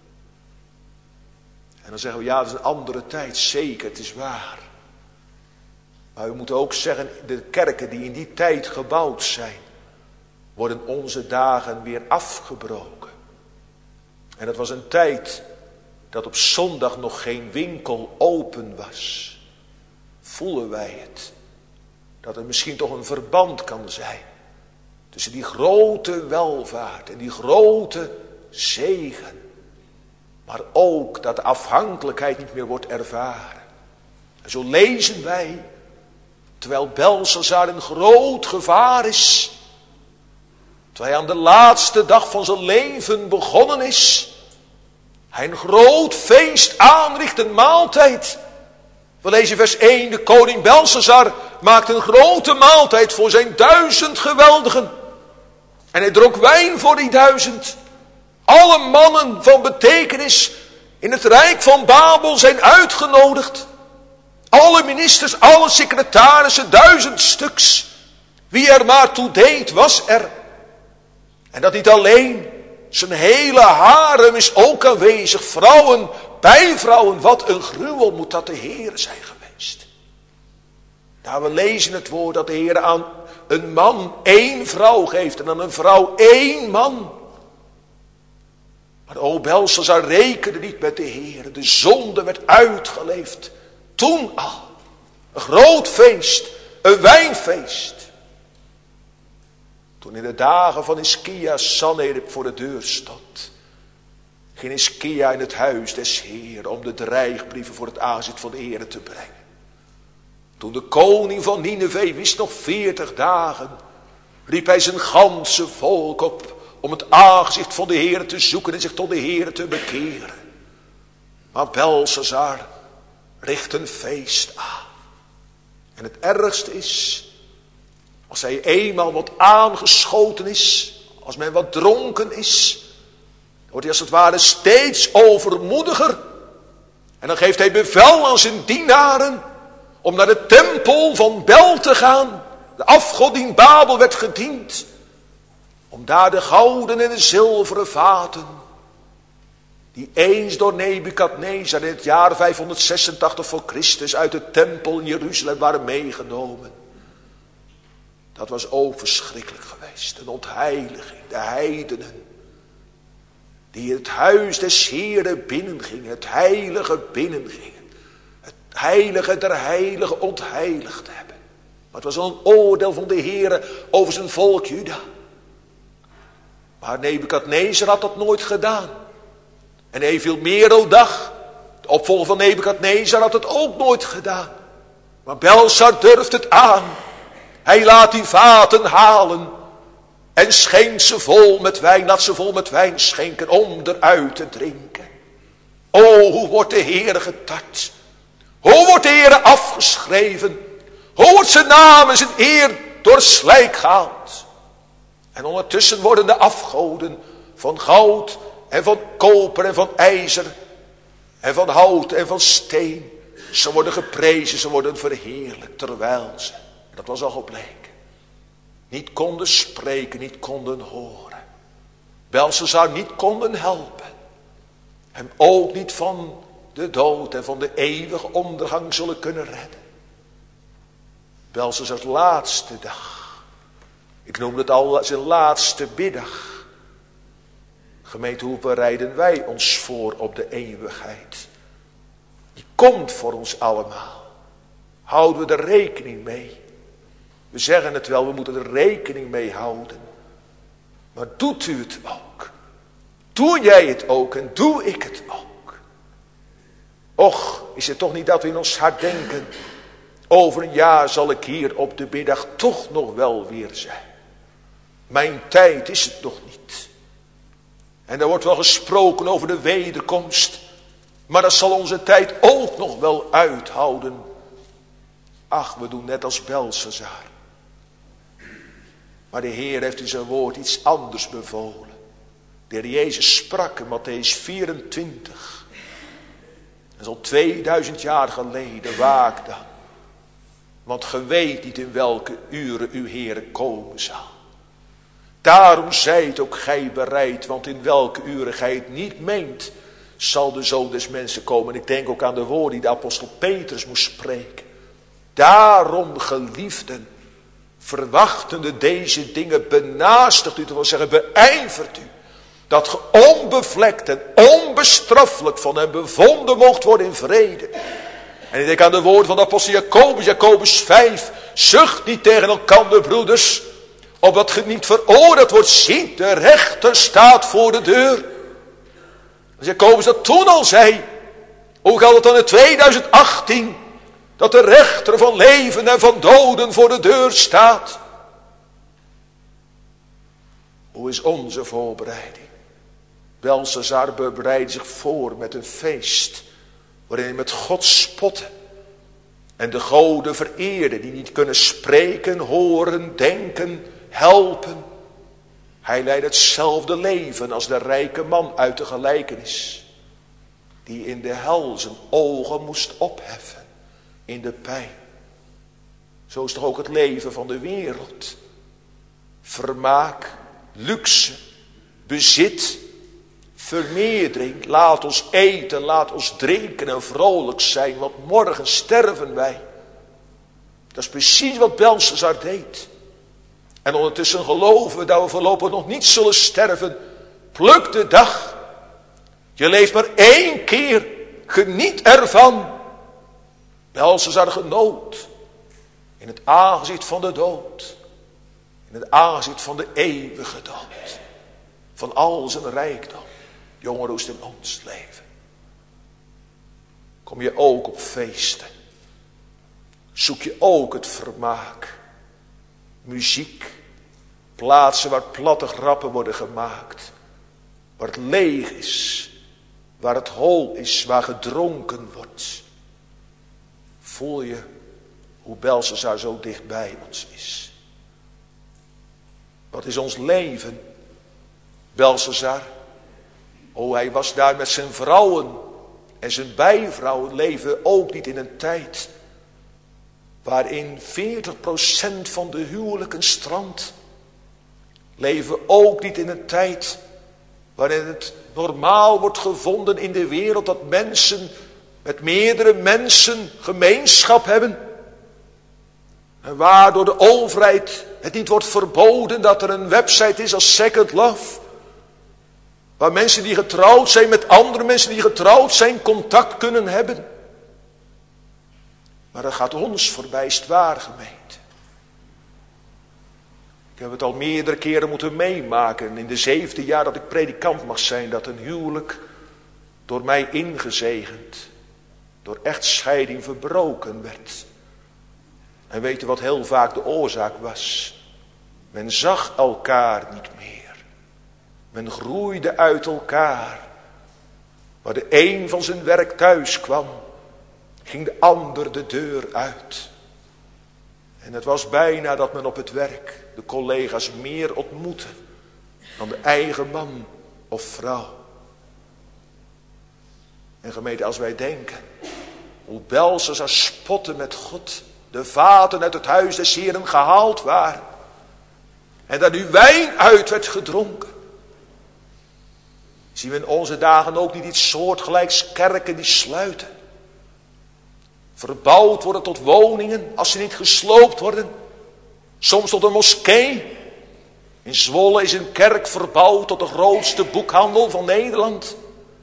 Speaker 2: En dan zeggen we, ja, dat is een andere tijd, zeker, het is waar. Maar we moeten ook zeggen, de kerken die in die tijd gebouwd zijn, worden onze dagen weer afgebroken. En het was een tijd dat op zondag nog geen winkel open was. Voelen wij het? dat er misschien toch een verband kan zijn tussen die grote welvaart en die grote zegen. Maar ook dat de afhankelijkheid niet meer wordt ervaren. En zo lezen wij, terwijl Belshazzar een groot gevaar is, terwijl hij aan de laatste dag van zijn leven begonnen is, hij een groot feest aanricht, een maaltijd. We lezen vers één, de koning Belshazzar maakt een grote maaltijd voor zijn duizend geweldigen. En hij dronk wijn voor die duizend. Alle mannen van betekenis in het rijk van Babel zijn uitgenodigd. Alle ministers, alle secretarissen, duizend stuks. Wie er maar toe deed, was er. En dat niet alleen, zijn hele harem is ook aanwezig. Vrouwen, bijvrouwen, wat een gruwel moet dat de Heer zijn geweest. Daar we lezen het woord dat de Heer aan een man één vrouw geeft en aan een vrouw één man. Maar o Belshazzar rekende niet met de Heer. De zonde werd uitgeleefd. Toen al. Een groot feest. Een wijnfeest. Toen in de dagen van Hiskia Sanherib voor de deur stond, ging Hiskia in het huis des Heeren om de dreigbrieven voor het aangezicht van de Heere te brengen. Toen de koning van Nineve wist nog veertig dagen, riep hij zijn ganse volk op om het aangezicht van de Heere te zoeken en zich tot de Heere te bekeren. Maar Belshazzar richt een feest aan. En het ergste is, als hij eenmaal wat aangeschoten is, als men wat dronken is, dan wordt hij als het ware steeds overmoediger. En dan geeft hij bevel aan zijn dienaren om naar de tempel van Bel te gaan. De afgod die in Babel werd gediend. Om daar de gouden en de zilveren vaten, die eens door Nebukadnezar in het jaar vijfhonderdzesentachtig voor Christus uit de tempel in Jeruzalem waren meegenomen. Dat was ook verschrikkelijk geweest. Een ontheiliging. De heidenen. Die in het huis des Heeren binnengingen. Het heilige binnengingen. Het heilige der heiligen ontheiligd hebben. Maar het was een oordeel van de Heere over zijn volk Juda. Maar Nebukadnezar had dat nooit gedaan. En Evil-Merodach, de opvolger van Nebukadnezar, had het ook nooit gedaan. Maar Belshazzar durft het aan. Hij laat die vaten halen en schenkt ze vol met wijn. Laat ze vol met wijn schenken om eruit te drinken. O, hoe wordt de Heere getart. Hoe wordt de Heere afgeschreven. Hoe wordt zijn naam en zijn eer door het slijk gehaald. En ondertussen worden de afgoden van goud en van koper en van ijzer en van hout en van steen. Ze worden geprezen, ze worden verheerlijkt, terwijl ze, dat was al gebleken, niet konden spreken, niet konden horen. Belshazzar niet konden helpen. Hem ook niet van de dood en van de eeuwige ondergang zullen kunnen redden. Belshazzars laatste dag. Ik noemde het al zijn laatste middag. Gemeente, hoe bereiden wij ons voor op de eeuwigheid? Die komt voor ons allemaal. Houden we er rekening mee? We zeggen het wel, we moeten er rekening mee houden. Maar doet u het ook? Doe jij het ook en doe ik het ook? Och, is het toch niet dat we in ons hart denken, over een jaar zal ik hier op de middag toch nog wel weer zijn. Mijn tijd is het nog niet. En er wordt wel gesproken over de wederkomst. Maar dat zal onze tijd ook nog wel uithouden. Ach, we doen net als Belshazzar. Maar de Heer heeft in zijn woord iets anders bevolen. De Heer Jezus sprak in Mattheüs vierentwintig. Dat is al tweeduizend jaar geleden. Waak dan. Want ge weet niet in welke uren uw Heer komen zal. Daarom zijt ook gij bereid, want in welke uren gij het niet meent, zal de Zoon des Mensen komen. En ik denk ook aan de woorden die de apostel Petrus moest spreken. Daarom, geliefden, verwachtende deze dingen, benaastigt u, te wil zeggen, beijvert u, dat ge onbevlekt en onbestraffelijk van hem bevonden mocht worden in vrede. En ik denk aan de woorden van de apostel Jacobus, Jacobus vijf. Zucht niet tegen elkander, broeders, opdat ge niet veroordeeld wordt. Ziet, de rechter staat voor de deur. Dus Jacobus dat toen al zei. Hoe geldt het dan in tweeduizend achttien? Dat de rechter van leven en van doden voor de deur staat. Hoe is onze voorbereiding? Belshazzar bereidt zich voor met een feest. Waarin hij met God spotte. En de goden vereerde die niet kunnen spreken, horen, denken, helpen. Hij leidt hetzelfde leven als de rijke man uit de gelijkenis. Die in de hel zijn ogen moest opheffen. In de pijn. Zo is toch ook het leven van de wereld. Vermaak, luxe, bezit, vermeerdering. Laat ons eten, laat ons drinken en vrolijk zijn, want morgen sterven wij. Dat is precies wat Belshazzar deed. En ondertussen geloven we dat we voorlopig nog niet zullen sterven. Pluk de dag. Je leeft maar één keer. Geniet ervan. Belshazzar genoot. In het aangezicht van de dood. In het aangezicht van de eeuwige dood. Van al zijn rijkdom. Jongeren, hoe is het in ons leven? Kom je ook op feesten? Zoek je ook het vermaak? Muziek. Plaatsen waar platte grappen worden gemaakt. Waar het leeg is. Waar het hol is. Waar gedronken wordt. Voel je hoe Belshazzar zo dicht bij ons is? Wat is ons leven? Belshazzar. Oh, hij was daar met zijn vrouwen. En zijn bijvrouwen leven ook niet in een tijd. Waarin veertig procent van de huwelijken strandt. Leven ook niet in een tijd. Waarin het normaal wordt gevonden in de wereld. Dat mensen met meerdere mensen gemeenschap hebben. En waar door de overheid het niet wordt verboden dat er een website is als Second Love. Waar mensen die getrouwd zijn met andere mensen die getrouwd zijn contact kunnen hebben. Maar dat gaat ons voorbij, is het waar, gemeente. Ik heb het al meerdere keren moeten meemaken. In de zevende jaar dat ik predikant mag zijn. Dat een huwelijk door mij ingezegend. Door echtscheiding verbroken werd. En weet u wat heel vaak de oorzaak was? Men zag elkaar niet meer. Men groeide uit elkaar. Waar de een van zijn werk thuis kwam, ging de ander de deur uit. En het was bijna dat men op het werk de collega's meer ontmoette dan de eigen man of vrouw. En gemeente, als wij denken hoe Belshazzar spotte met God, de vaten uit het huis des Heren gehaald waren. En dat nu wijn uit werd gedronken. Zien we in onze dagen ook niet iets soortgelijks, kerken die sluiten. Verbouwd worden tot woningen als ze niet gesloopt worden. Soms tot een moskee. In Zwolle is een kerk verbouwd tot de grootste boekhandel van Nederland.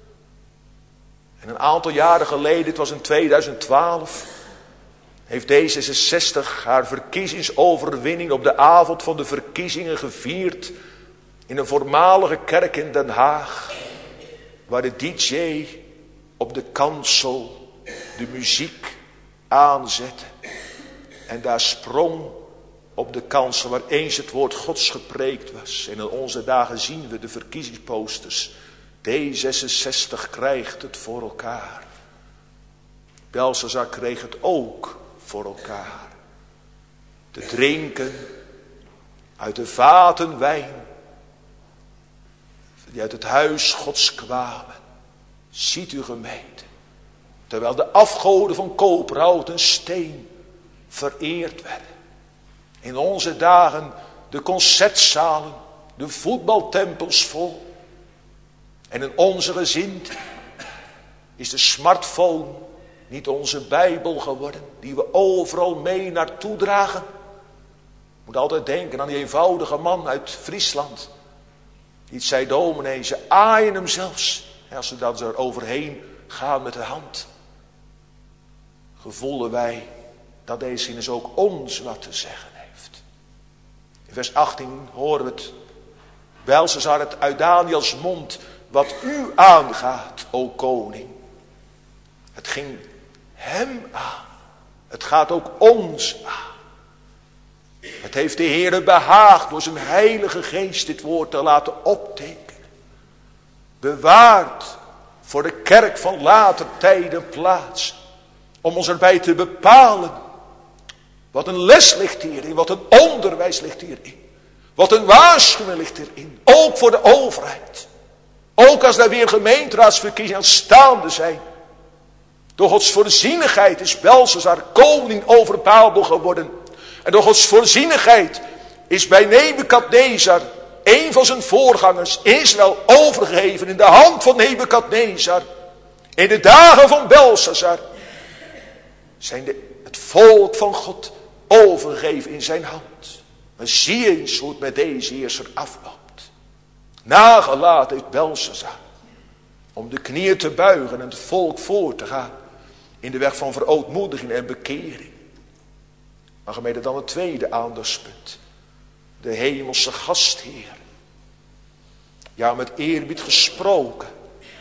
Speaker 2: En een aantal jaren geleden, het was in tweeduizend twaalf... heeft D zesenzestig haar verkiezingsoverwinning op de avond van de verkiezingen gevierd. In een voormalige kerk in Den Haag. Waar de D J op de kansel de muziek aanzette. En daar sprong op de kansel waar eens het woord Gods gepreekt was. En in onze dagen zien we de verkiezingsposters. D zesenzestig krijgt het voor elkaar. Belshazzar kreeg het ook voor elkaar. Te drinken uit de vaten wijn. Die uit het huis Gods kwamen. Ziet u, gemeente. Terwijl de afgoden van koperhout en steen vereerd werden. In onze dagen de concertzalen, de voetbaltempels vol. En in onze gezin is de smartphone niet onze Bijbel geworden. Die we overal mee naartoe dragen. Ik moet altijd denken aan die eenvoudige man uit Friesland. Die zei dominee, ze aaien hem zelfs. Als ze dan er overheen gaan met de hand. Gevoelen wij dat deze sinus ook ons wat te zeggen heeft. In vers achttien horen we het. Belshazzar het uit Daniels mond. Wat u aangaat, o koning. Het ging hem aan. Het gaat ook ons aan. Het heeft de Heere behaagd door zijn heilige geest dit woord te laten optekenen. Bewaard voor de kerk van later tijden plaats. Om ons erbij te bepalen. Wat een les ligt hierin. Wat een onderwijs ligt hierin. Wat een waarschuwing ligt hierin. Ook voor de overheid. Ook als daar weer gemeenteraadsverkiezingen aanstaande zijn. Door Gods voorzienigheid is Belshazzar koning over Babel geworden. En door Gods voorzienigheid is bij Nebukadnezar, een van zijn voorgangers, Israël overgegeven in de hand van Nebukadnezar. In de dagen van Belshazzar zijn de, het volk van God overgegeven in zijn hand. Maar zie eens hoe het met deze heerser afloopt. Nagelaten heeft Belshazzar om de knieën te buigen en het volk voor te gaan in de weg van verootmoediging en bekering. Maar gemede dan het tweede aandachtspunt. De hemelse gastheer. Ja, met eerbied gesproken.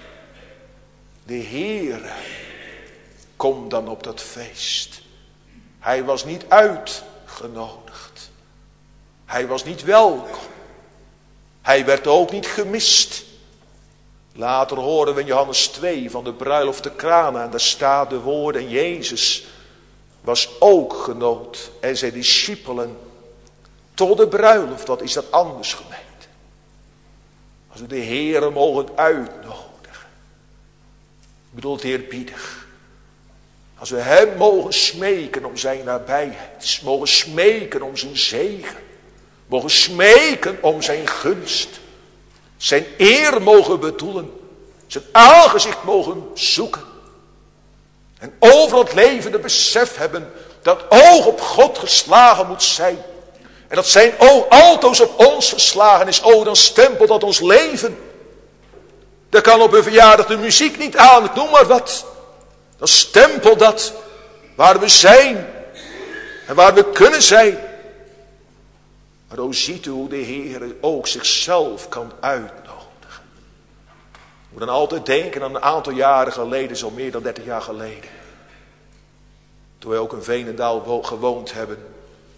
Speaker 2: De Heere komt dan op dat feest. Hij was niet uitgenodigd. Hij was niet welkom. Hij werd ook niet gemist. Later horen we in Johannes twee van de bruiloft te Kana. En daar staat de woorden. En Jezus was ook genood. En zijn discipelen tot de bruiloft. Wat is dat anders, gemeente? Als we de Heere mogen uitnodigen. Ik bedoel het eerbiedig. Als we hem mogen smeken om zijn nabijheid. Mogen smeken om zijn zegen. Mogen smeken om zijn gunst. Zijn eer mogen bedoelen. Zijn aangezicht mogen zoeken. En overal het levende besef hebben. Dat oog op God geslagen moet zijn. En dat zijn oog altoos op ons geslagen is. Oh, dan stempelt dat ons leven. Dan kan op een verjaardag de muziek niet aan. Ik noem maar wat. Dan stempelt dat waar we zijn. En waar we kunnen zijn. Maar o, ziet u hoe de Heer ook zichzelf kan uitnodigen. Ik moet dan altijd denken aan een aantal jaren geleden, zo meer dan dertig jaar geleden. Toen wij ook in Veenendaal gewoond hebben.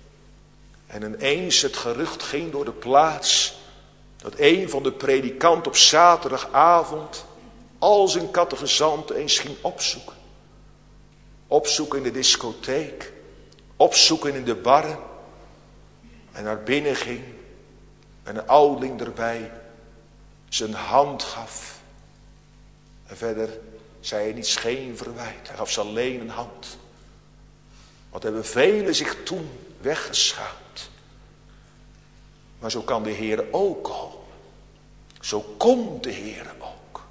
Speaker 2: En ineens het gerucht ging door de plaats. Dat een van de predikanten op zaterdagavond al zijn catechizanten eens ging opzoeken. Opzoeken in de discotheek. Opzoeken in de barren. En naar binnen ging. En een ouderling erbij zijn hand gaf. En verder zei hij niets, geen verwijt. Hij gaf ze alleen een hand. Wat hebben velen zich toen weggeschaamd. Maar zo kan de Heer ook komen. Zo komt de Heer ook.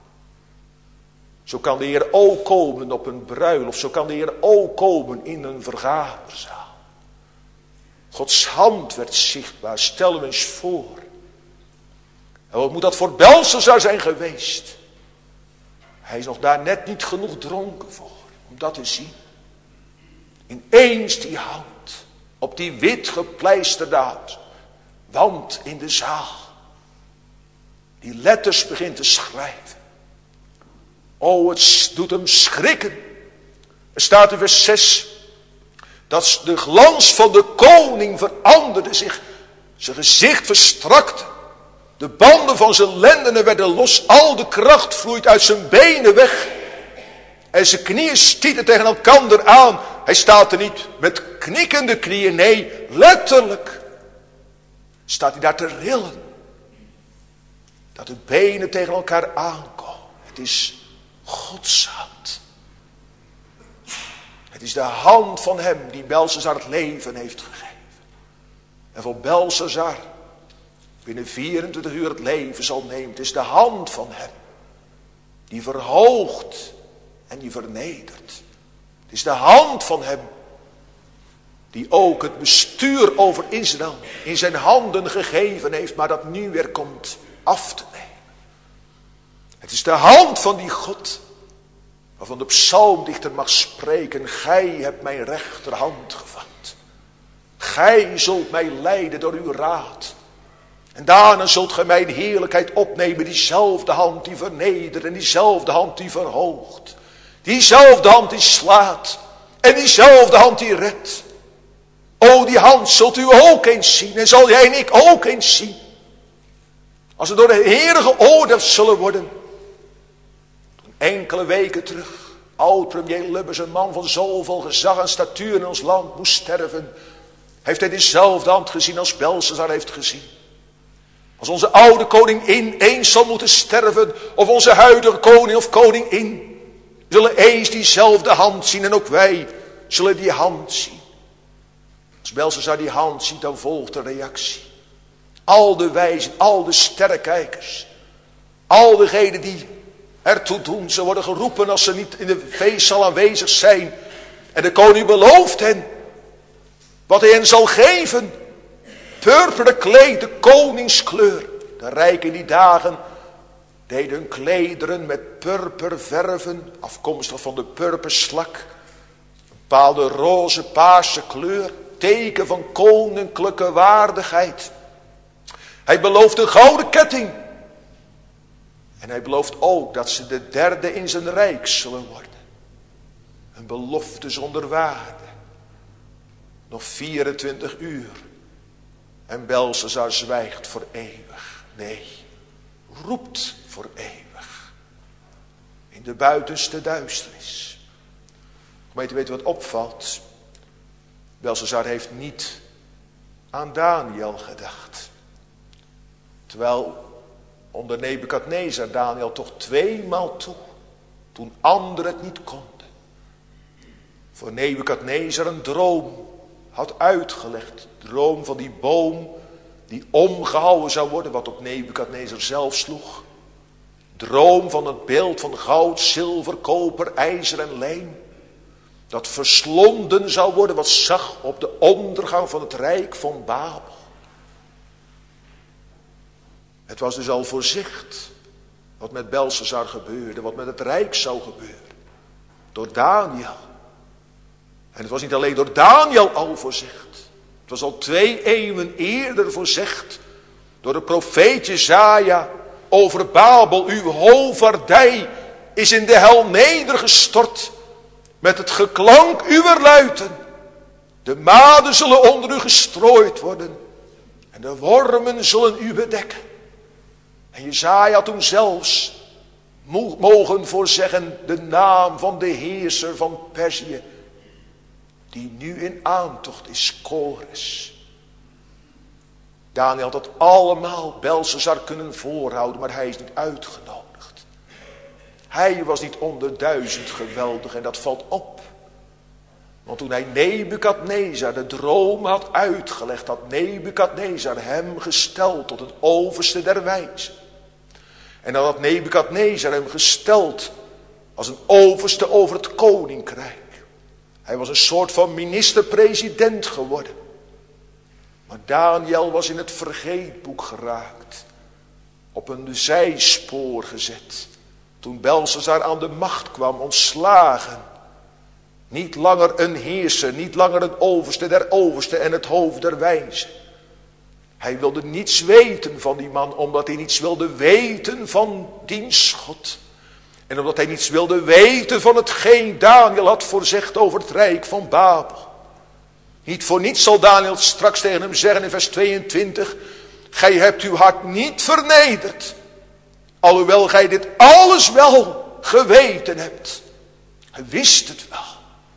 Speaker 2: Zo kan de Heer ook komen op een bruiloft. Zo kan de Heer ook komen in een vergaderzaal. Gods hand werd zichtbaar. Stel we eens voor. En wat moet dat voor Belshazzar zijn geweest? Hij is nog daar net niet genoeg dronken voor. Om dat te zien. Ineens die hand. Op die wit gepleisterde wand in de zaal. Die letters begint te schrijven. Oh, het doet hem schrikken. Er staat in vers zes. Dat de glans van de koning veranderde zich. Zijn gezicht verstrakte. De banden van zijn lendenen werden los. Al de kracht vloeit uit zijn benen weg. En zijn knieën stieten tegen elkander aan. Hij staat er niet met knikkende knieën. Nee, letterlijk. Staat hij daar te rillen. Dat de benen tegen elkaar aankomen. Het is Gods hand. Het is de hand van hem die Belshazzar het leven heeft gegeven. En voor Belshazzar binnen vierentwintig uur het leven zal nemen. Het is de hand van hem die verhoogt en die vernedert. Het is de hand van hem die ook het bestuur over Israël in zijn handen gegeven heeft, maar dat nu weer komt af te nemen. Het is de hand van die God waarvan de psalmdichter mag spreken: gij hebt mijn rechterhand gevat. Gij zult mij leiden door uw raad. En daarna zult gij mijn heerlijkheid opnemen. Diezelfde hand die vernedert en diezelfde hand die verhoogt. Diezelfde hand die slaat en diezelfde hand die redt. O, die hand zult u ook eens zien en zal jij en ik ook eens zien. Als we door de Heere geoordeeld zullen worden. Toen enkele weken terug oud-premier Lubbers, een man van zoveel gezag en statuur in ons land, moest sterven, heeft hij dezelfde hand gezien als Belshazzar heeft gezien. Als onze oude koningin eens zal moeten sterven, of onze huidige koning of koningin, zullen eens diezelfde hand zien en ook wij zullen die hand zien. Als Belshazzar die hand ziet, dan volgt de reactie. Al de wijzen, al de sterrenkijkers, al degenen die ertoe doen, ze worden geroepen als ze niet in de feestzaal aanwezig zijn. En de koning belooft hen wat hij hen zal geven. Purperen kleed, de koningskleur. De rijken in die dagen deden hun klederen met purperverven, afkomstig van de purperslak. Een bepaalde roze, paarse kleur, teken van koninklijke waardigheid. Hij belooft een gouden ketting. En hij belooft ook dat ze de derde in zijn rijk zullen worden. Een belofte zonder waarde. Nog vierentwintig uur. En Belshazzar zwijgt voor eeuwig. Nee, roept voor eeuwig. In de buitenste duisternis. Gemeente, weet u wat opvalt? Belshazzar heeft niet aan Daniel gedacht. Terwijl onder Nebukadnezar Daniel toch tweemaal toe, toen anderen het niet konden, voor Nebukadnezar een droom had uitgelegd. Droom van die boom die omgehouwen zou worden, wat op Nebukadnezar zelf sloeg. Droom van het beeld van goud, zilver, koper, ijzer en leem. Dat verslonden zou worden, wat zag op de ondergang van het rijk van Babel. Het was dus al voorzicht wat met Belshazzar gebeurde, wat met het rijk zou gebeuren. Door Daniel. En het was niet alleen door Daniel al voorzegd. Het was al twee eeuwen eerder voorzegd door de profeet Jesaja over Babel. Uw hoofdvaardij is in de hel nedergestort met het geklank uwer luiten. De maden zullen onder u gestrooid worden en de wormen zullen u bedekken. En Jesaja had toen zelfs mogen voorzeggen de naam van de heerser van Perzië, die nu in aantocht is, Kores. Daniel had dat allemaal Belshazzar kunnen voorhouden, maar hij is niet uitgenodigd. Hij was niet onder duizend geweldig en dat valt op. Want toen hij Nebukadnezar de droom had uitgelegd, had Nebukadnezar hem gesteld tot het overste der wijzen. En dan had Nebukadnezar hem gesteld als een overste over het koninkrijk. Hij was een soort van minister-president geworden. Maar Daniel was in het vergeetboek geraakt. Op een zijspoor gezet. Toen Belshazzar aan de macht kwam, ontslagen. Niet langer een heerser, niet langer een overste der overste en het hoofd der wijzen. Hij wilde niets weten van die man, omdat hij niets wilde weten van diens God. En omdat hij niets wilde weten van hetgeen Daniel had voorzegd over het rijk van Babel. Niet voor niets zal Daniel straks tegen hem zeggen in vers tweeëntwintig. Gij hebt uw hart niet vernederd. Alhoewel gij dit alles wel geweten hebt. Hij wist het wel.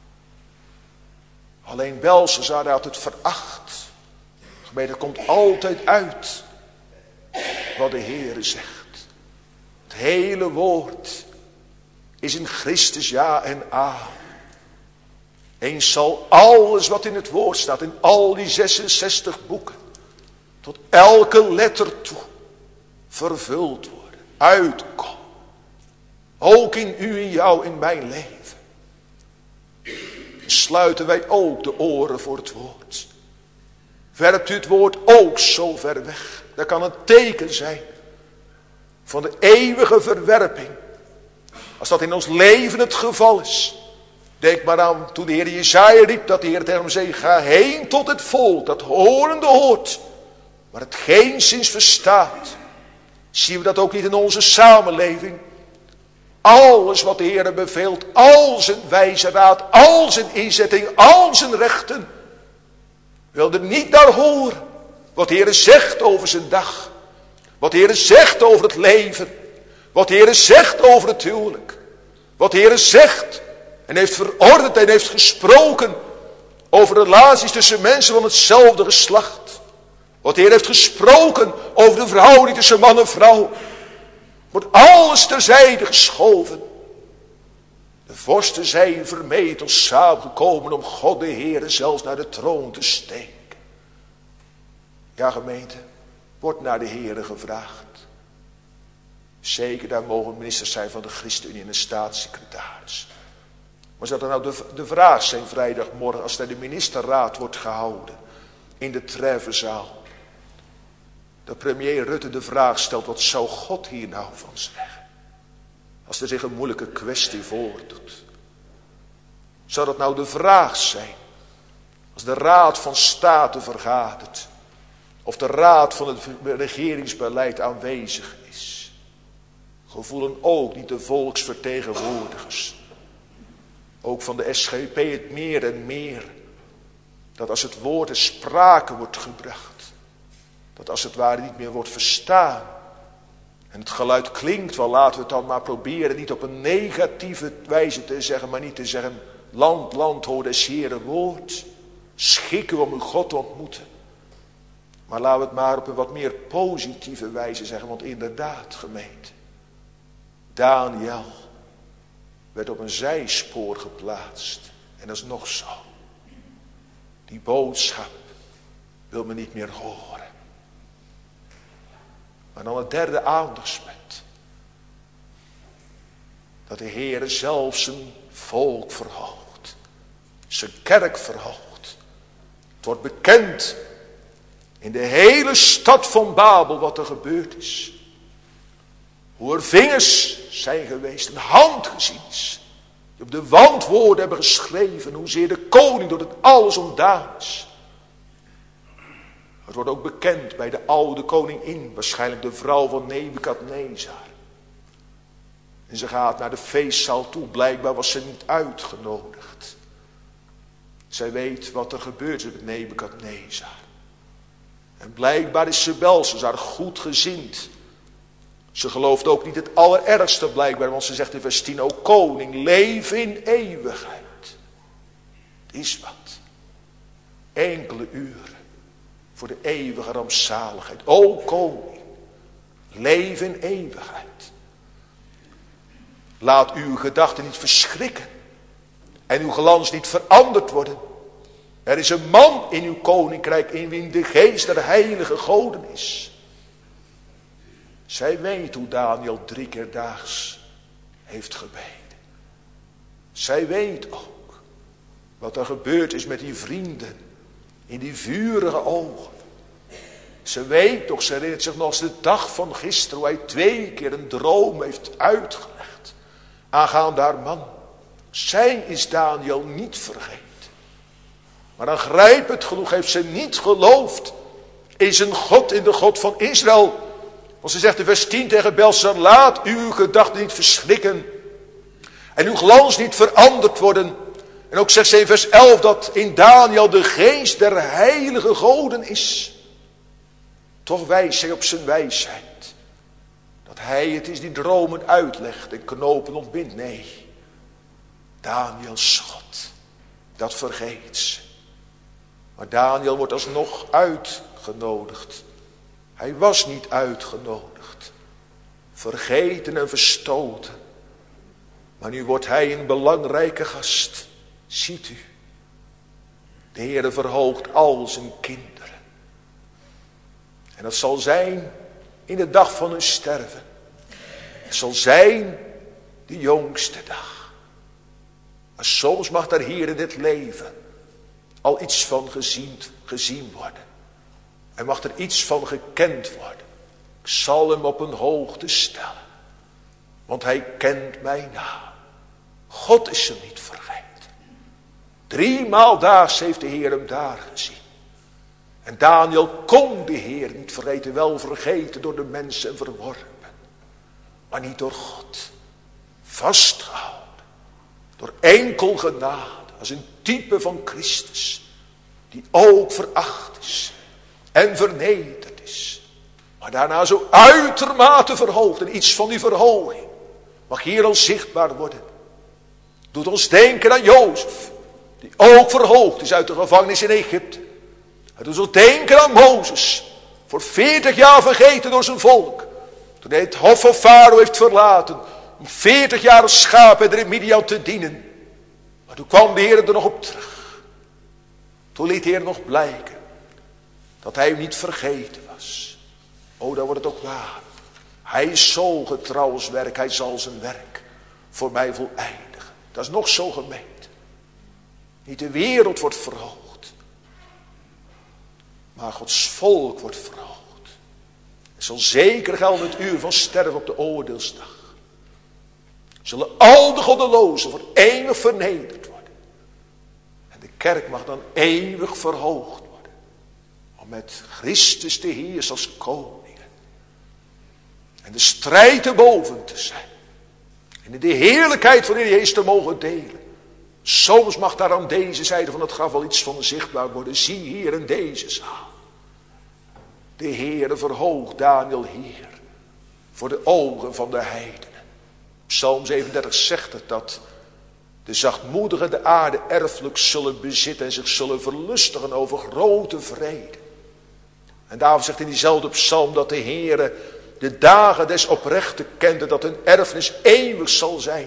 Speaker 2: Alleen Belshazzar had het veracht. Maar er komt altijd uit wat de Heere zegt. Het hele woord is in Christus ja en amen. Eens zal alles wat in het woord staat, in al die zesenzestig boeken, tot elke letter toe vervuld worden, uitkomen. Ook in u, in jou, in mijn leven. Sluiten wij ook de oren voor het woord. Werpt u het woord ook zo ver weg. Dat kan een teken zijn van de eeuwige verwerping Als dat in ons leven het geval is. Denk maar aan toen de Heer Jesaja riep dat de Heer tegen hem zei, ga heen tot het volk dat horende hoort, maar het geenszins verstaat. Zien we dat ook niet in onze samenleving? Alles wat de Heer beveelt, al zijn wijze raad, al zijn inzetting, al zijn rechten, wil er niet naar horen. Wat de Heer zegt over zijn dag. Wat de Heer zegt over het leven. Wat de Heer zegt over het huwelijk. Wat de Heer zegt en heeft verordend en heeft gesproken over relaties tussen mensen van hetzelfde geslacht. Wat de Heer heeft gesproken over de verhouding tussen man en vrouw. Wordt alles terzijde geschoven. De vorsten zijn vermetel samengekomen om God de Heer zelfs naar de troon te steken. Ja, gemeente, wordt naar de Heer gevraagd. Zeker, daar mogen ministers zijn van de ChristenUnie en de staatssecretaris. Maar zou er nou de, de vraag zijn vrijdagmorgen als er de ministerraad wordt gehouden in de Treffenzaal. Dat premier Rutte de vraag stelt, wat zou God hier nou van zeggen? Als er zich een moeilijke kwestie voordoet. Zou dat nou de vraag zijn? Als de Raad van State vergadert. Of de Raad van het regeringsbeleid aanwezig is. Gevoelen ook niet de volksvertegenwoordigers. Ook van de S G P het meer en meer. Dat als het woord in sprake wordt gebracht. Dat als het ware niet meer wordt verstaan. En het geluid klinkt wel, laten we het dan maar proberen. Niet op een negatieve wijze te zeggen, maar niet te zeggen. Land, land, hoor des Heeren woord. Schik u om uw God te ontmoeten. Maar laten we het maar op een wat meer positieve wijze zeggen. Want inderdaad, gemeente. Daniel werd op een zijspoor geplaatst. En dat is nog zo. Die boodschap wil men niet meer horen. Maar dan het derde aandachtspunt. Dat de Heer zelf zijn volk verhoogt. Zijn kerk verhoogt. Het wordt bekend in de hele stad van Babel wat er gebeurd is. Hoe er vingers zijn geweest en handgeziens. Die op de wandwoorden hebben geschreven. Hoezeer de koning door het alles ontdaan is. Het wordt ook bekend bij de oude koningin. Waarschijnlijk de vrouw van Nebukadnezar. En ze gaat naar de feestzaal toe. Blijkbaar was ze niet uitgenodigd. Zij weet wat er gebeurd is met Nebukadnezar. En blijkbaar is ze Belshazzar goed gezind. Ze gelooft ook niet het allerergste blijkbaar. Want ze zegt in vers tien. O koning, leef in eeuwigheid. Het is wat. Enkele uren. Voor de eeuwige rampzaligheid. O koning. Leef in eeuwigheid. Laat uw gedachten niet verschrikken. En uw glans niet veranderd worden. Er is een man in uw koninkrijk in wie de geest der heilige goden is. Zij weet hoe Daniel drie keer daags heeft gebeden. Zij weet ook wat er gebeurd is met die vrienden in die vurige ogen. Ze weet nog, ze herinnert zich nog als de dag van gisteren hoe hij twee keer een droom heeft uitgelegd. Aangaande haar man. Zij is Daniel niet vergeten. Maar aangrijpend genoeg heeft ze niet geloofd in zijn God, in de God van Israël. Want ze zegt in vers tien tegen Belshazzar, laat uw gedachten niet verschrikken. En uw glans niet veranderd worden. En ook zegt ze in vers elf dat in Daniel de geest der heilige goden is. Toch wijst zij op zijn wijsheid. Dat hij het is die dromen uitlegt en knopen ontbindt. Nee, Daniels God, dat vergeet ze. Maar Daniel wordt alsnog uitgenodigd. Hij was niet uitgenodigd. Vergeten en verstoten. Maar nu wordt hij een belangrijke gast. Ziet u. De Heer verhoogt al zijn kinderen. En dat zal zijn in de dag van hun sterven. Het zal zijn de jongste dag. Maar soms mag daar hier in dit leven al iets van gezien, gezien worden. En mag er iets van gekend worden. Ik zal hem op een hoogte stellen. Want hij kent mijn naam. God is hem niet vergeten. Driemaal daags heeft de Heer hem daar gezien. En Daniel kon de Heer niet vergeten. Wel vergeten door de mensen verworpen. Maar niet door God. Vastgehouden. Door enkel genade. Als een type van Christus. Die ook veracht is. En vernederd is. Maar daarna zo uitermate verhoogd. En iets van die verhoging mag hier al zichtbaar worden. Doet ons denken aan Jozef. Die ook verhoogd is uit de gevangenis in Egypte. Het doet ons denken aan Mozes. Voor veertig jaar vergeten door zijn volk. Toen hij het hof van Farao heeft verlaten. Om veertig jaar als schaapherder in Midian te dienen. Maar toen kwam de Heer er nog op terug. Toen liet de Heer nog blijken. Dat hij hem niet vergeten was. O, dan wordt het ook waar. Hij is zo getrouw als werk. Hij zal zijn werk voor mij voleindigen. Dat is nog zo gemeend. Niet de wereld wordt verhoogd. Maar Gods volk wordt verhoogd. Het zal zeker gelden het uur van sterven op de oordeelsdag. Zullen al de goddelozen voor eeuwig vernederd worden. En de kerk mag dan eeuwig verhoogd worden. Om met Christus te heersen als koningen. En de strijd erboven te zijn. En in de heerlijkheid van de Heer Jezus te mogen delen. Soms mag daar aan deze zijde van het graf wel iets van zichtbaar worden. Zie hier in deze zaal. De Heere verhoogt Daniel hier. Voor de ogen van de heidenen. Psalm zevenendertig zegt het dat. De zachtmoedigen de aarde erfelijk zullen bezitten. En zich zullen verlustigen over grote vrede. En David zegt in diezelfde psalm dat de Heere de dagen des oprechten kende. Dat hun erfenis eeuwig zal zijn.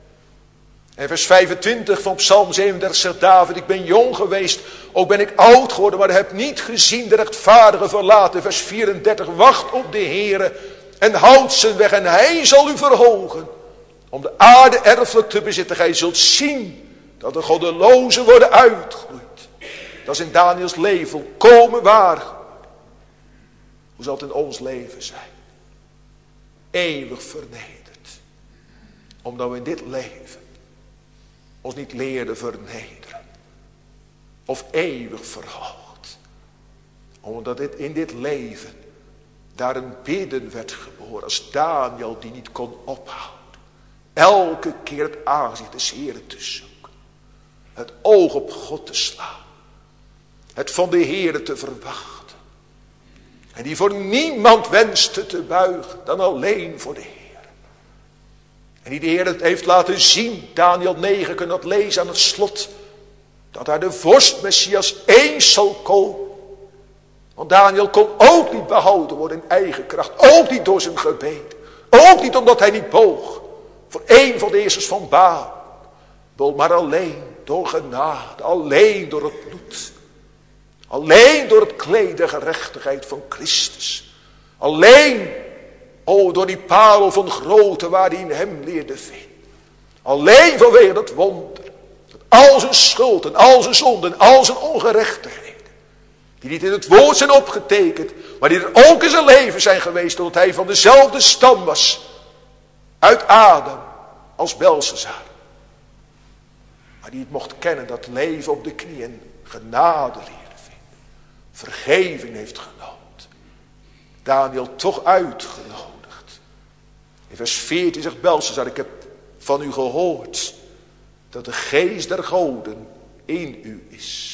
Speaker 2: En vers vijfentwintig van Psalm zevenendertig zegt David, ik ben jong geweest, ook ben ik oud geworden, maar heb niet gezien de rechtvaardige verlaten. Vers vierendertig, wacht op de Heere en houd zijn weg en hij zal u verhogen. Om de aarde erfelijk te bezitten, gij zult zien dat de goddelozen worden uitgegroeid. Dat is in Daniels leven volkomen waar. Hoe zal het in ons leven zijn? Eeuwig vernederd. Omdat we in dit leven ons niet leerden vernederen. Of eeuwig verhoogd. Omdat dit in dit leven daar een bidden werd geboren. Als Daniel die niet kon ophouden. Elke keer het aangezicht des Heeren te zoeken. Het oog op God te slaan. Het van de Heere te verwachten. En die voor niemand wenste te buigen dan alleen voor de Heer. En die de Heer het heeft laten zien. Daniel negen kun je dat lezen aan het slot. Dat daar de vorst Messias eens zal komen. Want Daniel kon ook niet behouden worden in eigen kracht. Ook niet door zijn gebed. Ook niet omdat hij niet boog. Voor een van de eersters van Baal. Maar alleen door genade. Alleen door het bloed. Alleen door het kleed der gerechtigheid van Christus. Alleen, o, door die parel van grootte waar hij in hem leerde vinden. Alleen vanwege dat wonder. Dat al zijn schuld en al zijn zonde en al zijn ongerechtigheden. Die niet in het woord zijn opgetekend. Maar die er ook in zijn leven zijn geweest. Omdat hij van dezelfde stam was. Uit Adam als Belshazzar. Maar die het mocht kennen dat leven op de knieën genade leerde vinden. Vergeving heeft genomen. Daniel toch uitgenodigd. In vers veertien zegt Belshazzar, ik heb van u gehoord dat de geest der goden in u is.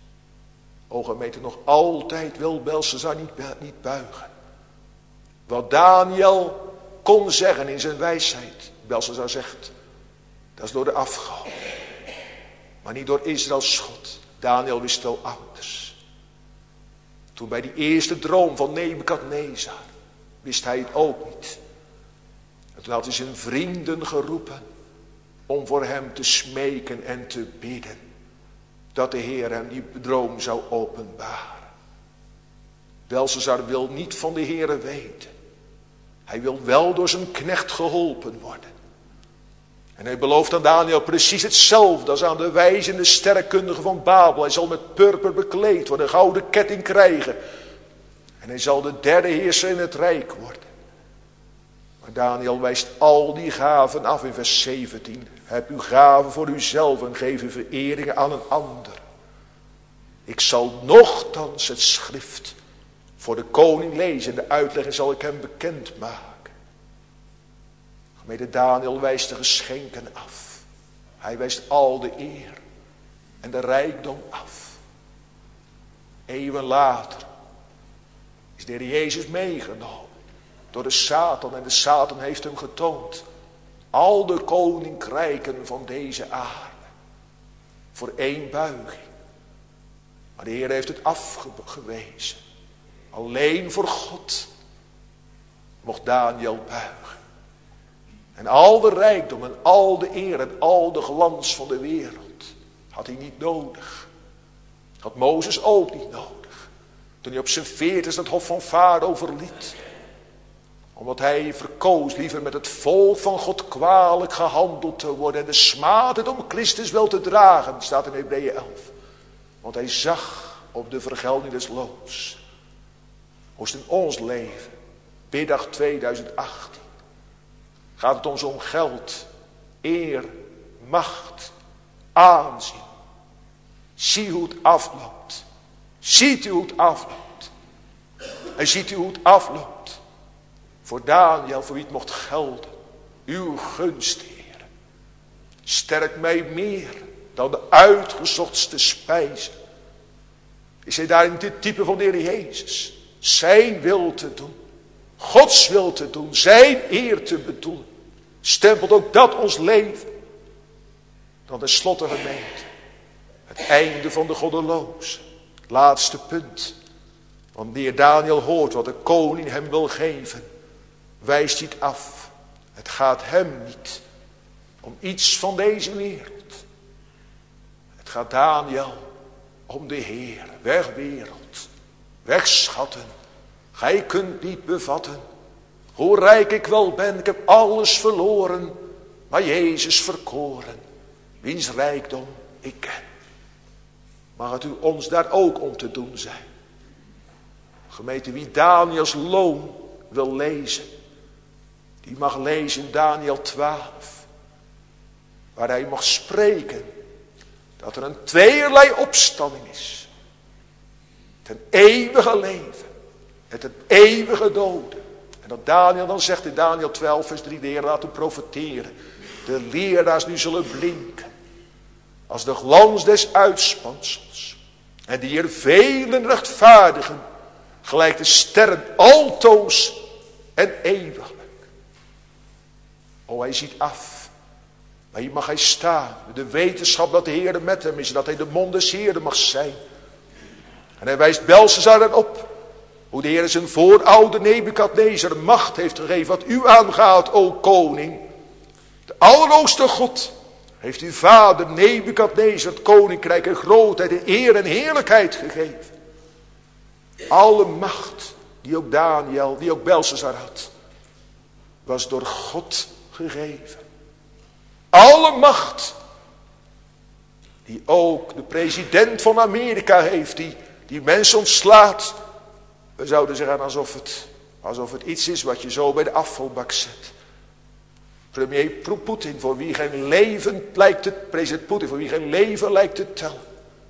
Speaker 2: O gemeente, nog altijd wil Belshazzar niet, niet buigen. Wat Daniel kon zeggen in zijn wijsheid. Belshazzar zegt, dat is door de afgoden. Maar niet door Israëls God. Daniel wist wel anders. Toen bij die eerste droom van Nebukadnezar wist hij het ook niet. En toen had hij zijn vrienden geroepen om voor hem te smeken en te bidden. Dat de Heer hem die droom zou openbaren. Belshazzar wil niet van de Heere weten. Hij wil wel door zijn knecht geholpen worden. En hij belooft aan Daniel precies hetzelfde als aan de wijzende sterrenkundige van Babel. Hij zal met purper bekleed worden, een gouden ketting krijgen. En hij zal de derde heerser in het rijk worden. Maar Daniel wijst al die gaven af in vers zeventien. Heb uw gaven voor uzelf en geef uw vereringen aan een ander. Ik zal nochtans het schrift voor de koning lezen en de uitleg zal ik hem bekend maken. Gemeente, Daniel wijst de geschenken af. Hij wijst al de eer en de rijkdom af. Eeuwen later is de Heer Jezus meegenomen door de Satan en de Satan heeft hem getoond al de koninkrijken van deze aarde voor één buiging. Maar de Heer heeft het afgewezen. Alleen voor God mocht Daniel buigen. En al de rijkdom en al de eer en al de glans van de wereld had hij niet nodig. Had Mozes ook niet nodig. Toen hij op zijn veertigste het hof van Farao verliet. Omdat hij verkoos liever met het volk van God kwalijk gehandeld te worden. En de smaad het om Christus wel te dragen, staat in Hebreeën elf. Want hij zag op de vergelding des loons. Hoe is het in ons leven? Biddag tweeduizend achttien. Gaat het ons om geld, eer, macht, aanzien. Zie hoe het afloopt. Ziet u hoe het afloopt. En ziet u hoe het afloopt. Voor Daniel, voor wie het mocht gelden. Uw gunst, Heer. Sterk mij meer dan de uitgezochtste spijzen. Is hij daarin dit type van de Heer Jezus. Zijn wil te doen. Gods wil te doen. Zijn eer te bedoelen. Stempelt ook dat ons leven. Dan tenslotte gemeente. Het einde van de goddeloze. Laatste punt. Wanneer Daniel hoort wat de koning hem wil geven. Wijst hij het af. Het gaat hem niet om iets van deze wereld. Het gaat Daniel om de Heer. Weg wereld. Weg schatten. Gij kunt niet bevatten. Hoe rijk ik wel ben. Ik heb alles verloren. Maar Jezus verkoren. Wiens rijkdom ik ken. Mag het u ons daar ook om te doen zijn. Gemeente, wie Daniels loon wil lezen. Die mag lezen in Daniel twaalf. Waar hij mag spreken. Dat er een tweeërlei opstanding is. Ten eeuwige leven. En ten eeuwige doden. En dat Daniel dan zegt in Daniel twaalf vers drie. De Heer laat hem profeteren. De leraars nu zullen blinken. Als de glans des uitspansels. En die er velen rechtvaardigen. Gelijk de sterren altoos en eeuwiglijk. O, hij ziet af. Maar hier mag hij staan. De wetenschap dat de Heer met hem is. En dat hij de mond des Heeren mag zijn. En hij wijst Belshazzar erop. Hoe de Heer zijn voorouder Nebukadnezar macht heeft gegeven. Wat u aangaat, o koning. De allerhoogste God heeft uw vader Nebukadnezar het koninkrijk en grootheid en eer en heerlijkheid gegeven. Alle macht die ook Daniel, die ook Belshazzar had. Was door God gegeven. Alle macht die ook de president van Amerika heeft. Die, die mensen ontslaat. We zouden zeggen alsof het, alsof het iets is wat je zo bij de afvalbak zet. Premier Poetin, voor wie geen leven lijkt te, president Poetin, voor wie geen leven lijkt te tellen.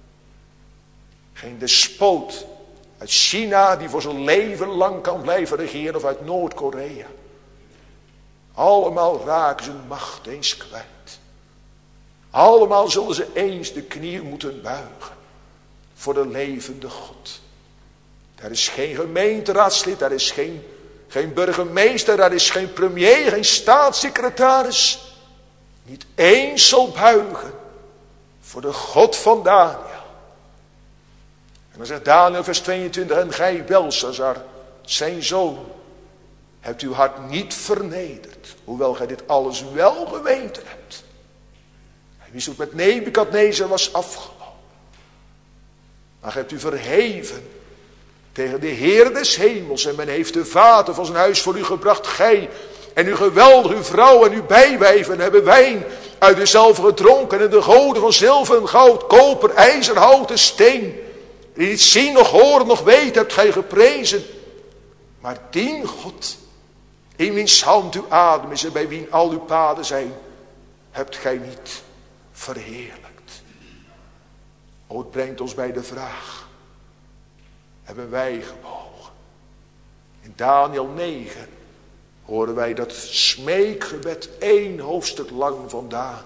Speaker 2: Geen despoot uit China die voor zijn leven lang kan blijven regeren of uit Noord-Korea. Allemaal raken ze hun macht eens kwijt. Allemaal zullen ze eens de knieën moeten buigen voor de levende God. Daar is geen gemeenteraadslid, daar is geen, geen burgemeester, daar is geen premier, geen staatssecretaris. Niet eens zal buigen voor de God van Daniel. En dan zegt Daniel vers tweeëntwintig, en gij Belshazzar, zijn zoon, hebt uw hart niet vernederd, hoewel gij dit alles wel geweten hebt. Hij wist hoe het met Nebukadnezar was afgelopen. Maar gij hebt u verheven tegen de Heer des hemels. En men heeft de vaten van zijn huis voor u gebracht. Gij en uw geweldige uw vrouw en uw bijwijven hebben wijn uit dezelfde gedronken. En de goden van zilver en goud, koper, ijzer, hout en steen. Die niet zien, nog horen, nog weten hebt gij geprezen. Maar dien God In wiens hand uw adem is en bij wien al uw paden zijn, hebt gij niet verheerlijkt. O, het brengt ons bij de vraag, hebben wij gebogen? In Daniel negen horen wij dat smeekgebed één hoofdstuk lang van Daniel.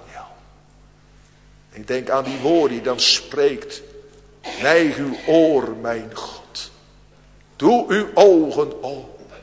Speaker 2: Ik denk aan die woorden die dan spreekt. Neig uw oor, mijn God. Doe uw ogen open.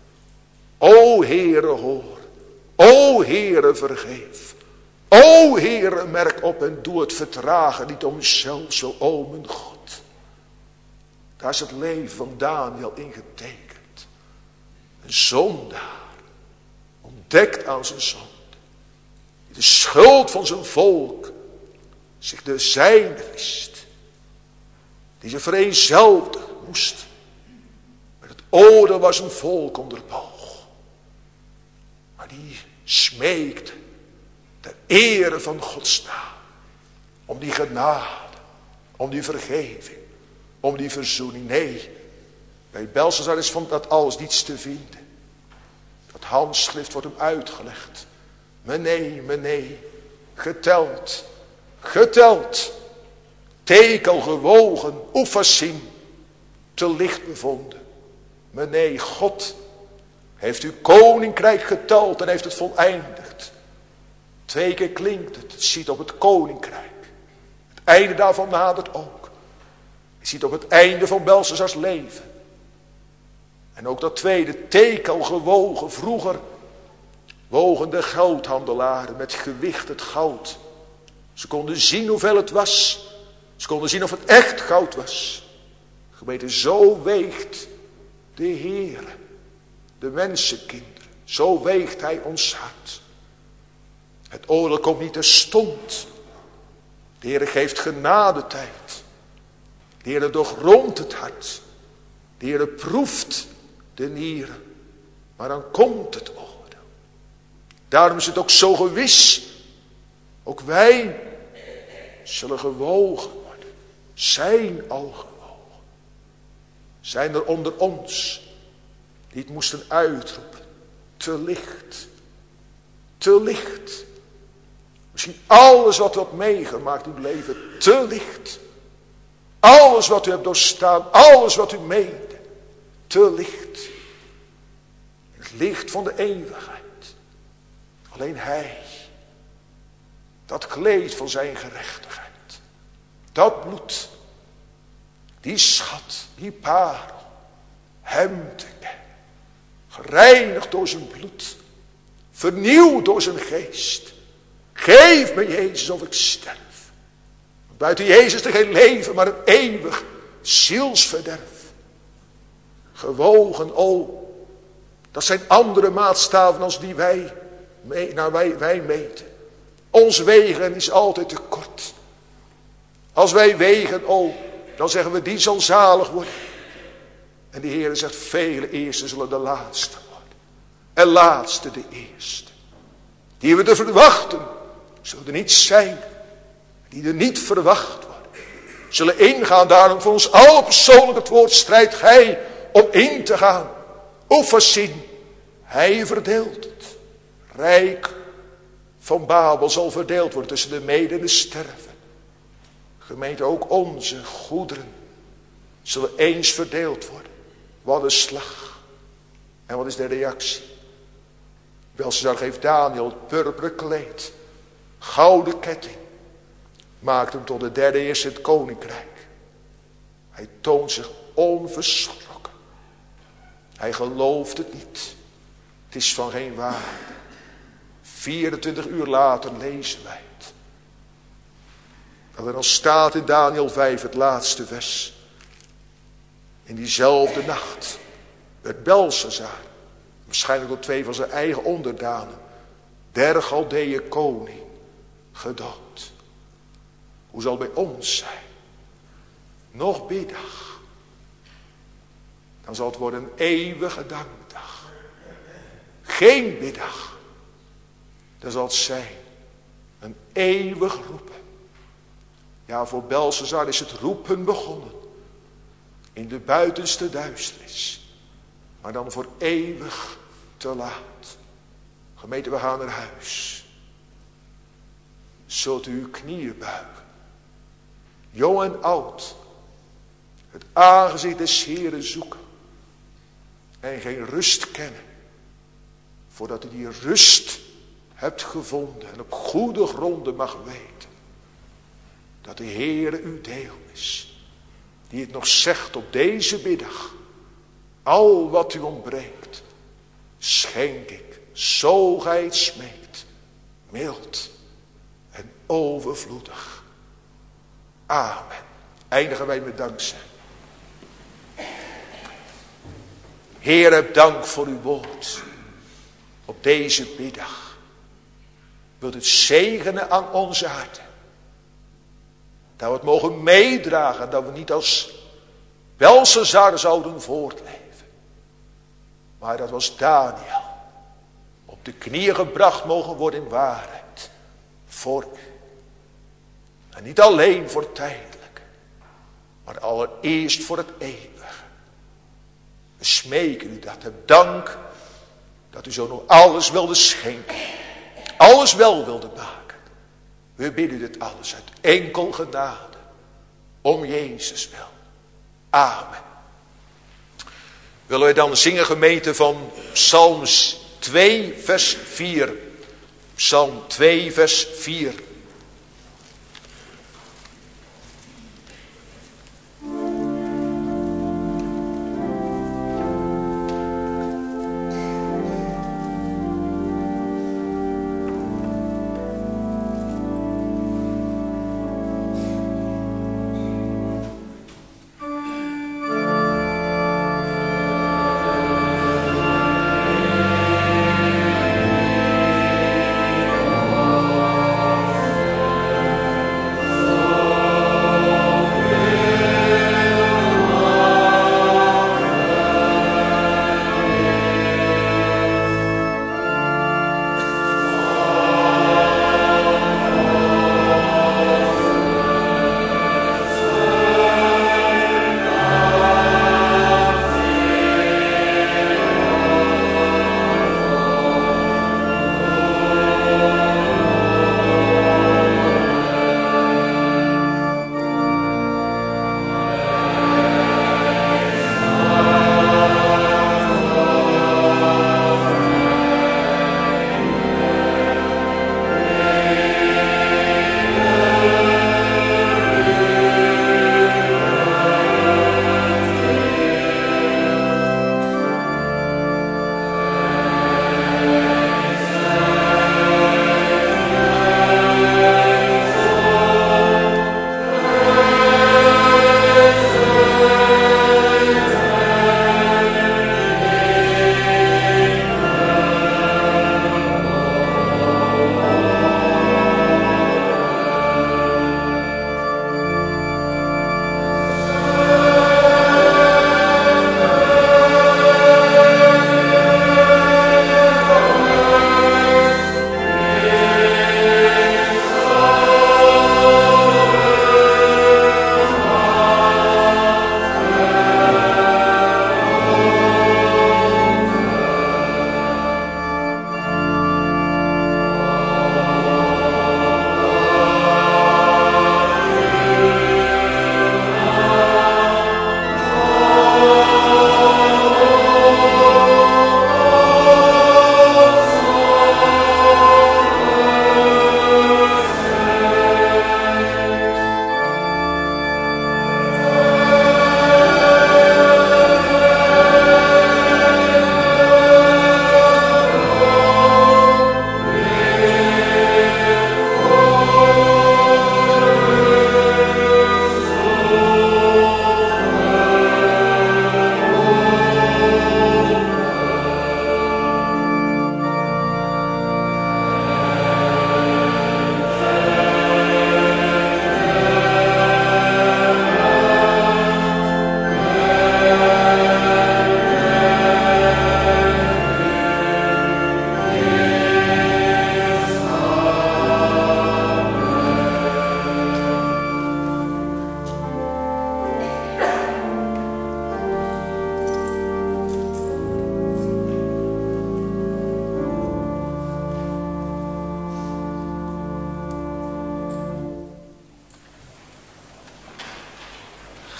Speaker 2: O Heere, hoor. O Heere, vergeef. O Heere, merk op en doe het vertragen niet om uzelf, zo o mijn God. Daar is het leven van Daniel in getekend. Een zondaar, ontdekt aan zijn zonde. De schuld van zijn volk zich de zijne wist. Die ze vereenzelvigd moest. Met het oordeel was een volk onderboog. Maar die smeekte ter ere van Gods naam. Om die genade. Om die vergeving. Om die verzoening. Nee. Bij Belshazzar is van dat alles niets te vinden. Dat handschrift wordt hem uitgelegd. Maar nee, maar nee. Geteld. Geteld. Tekel gewogen. Oefassin. Te licht bevonden. Maar nee, God heeft uw koninkrijk geteld en heeft het voleindigd. Twee keer klinkt het. Het ziet op het koninkrijk. Het einde daarvan nadert ook. Je ziet op het einde van Belshazzars leven. En ook dat tweede tekel gewogen. Vroeger wogen de goudhandelaren met gewicht het goud. Ze konden zien hoeveel het was. Ze konden zien of het echt goud was. Gemeente, zo weegt de Heere de mensenkinderen. Zo weegt hij ons hart. Het oordeel komt niet terstond. De Heere geeft genadetijd. De Heere doorgrondt het hart. De Heere proeft de nieren. Maar dan komt het oordeel. Daarom is het ook zo gewis. Ook wij zullen gewogen worden. Zijn al gewogen. Zijn er onder ons die het moesten uitroepen. Te licht. Te licht. Misschien alles wat u hebt meegemaakt in uw leven. Te licht. Alles wat u hebt doorstaan. Alles wat u meende. Te licht. Het licht van de eeuwigheid. Alleen hij. Dat kleed van zijn gerechtigheid. Dat bloed. Die schat. Die parel. Hem te kennen. Gereinigd door zijn bloed. Vernieuwd door zijn geest. Geef me Jezus of ik sterf. Buiten Jezus er geen leven, maar een eeuwig zielsverderf. Gewogen, o. Dat zijn andere maatstaven als die wij, mee, nou wij, wij meten. Ons wegen is altijd te kort. Als wij wegen, o, dan zeggen we die zal zalig worden. En de Heer zegt, vele eerste zullen de laatste worden. En laatste de eerste. Die we te verwachten, zullen er niet zijn. Die er niet verwacht worden. Zullen ingaan, daarom voor ons allen persoonlijk het woord strijdt gij om in te gaan. Oefassin, hij verdeelt het. Rijk van Babel zal verdeeld worden tussen de mede en de sterven. Gemeente, ook onze goederen zullen eens verdeeld worden. Wat een slag. En wat is de reactie? Belshazzar geeft Daniel het purperen kleed. Gouden ketting. Maakt hem tot de derde eerste in het koninkrijk. Hij toont zich onverschrokken. Hij gelooft het niet. Het is van geen waarde. vierentwintig uur later lezen wij het. Dat er dan staat in Daniel vijf, het laatste vers. In diezelfde nacht werd Belshazzar, waarschijnlijk door twee van zijn eigen onderdanen, der Galdeeën koning, gedood. Hoe zal het bij ons zijn? Nog biddag. Dan zal het worden een eeuwige dankdag. Geen biddag. Dan zal het zijn een eeuwig roepen. Ja, voor Belshazzar is het roepen begonnen. In de buitenste duisternis. Maar dan voor eeuwig te laat. Gemeente, we gaan naar huis. Zult u uw knieën buigen. Jong en oud. Het aangezicht des Heeren zoeken. En geen rust kennen. Voordat u die rust hebt gevonden. En op goede gronden mag weten. Dat de Heere uw deel is. Die het nog zegt op deze middag. Al wat u ontbreekt. Schenk ik. Zo gij het smeekt. Mild. En overvloedig. Amen. Eindigen wij met dankzij. Heer, heb dank voor uw woord. Op deze middag. Wilt u het zegenen aan onze harten. Dat we het mogen meedragen. Dat we niet als Belshazzar zouden voortleven. Maar dat we als Daniel op de knieën gebracht mogen worden in waarheid. Voor u. En niet alleen voor tijdelijk. Maar allereerst voor het eeuwige. We smeken u dat. Heb dank dat u zo nog alles wilde schenken. Alles wel wilde maken. We bidden dit alles uit enkel genade. Om Jezus wil. Amen. Willen wij dan zingen, gemeente, van Psalms twee vers vier. Psalm twee vers vier.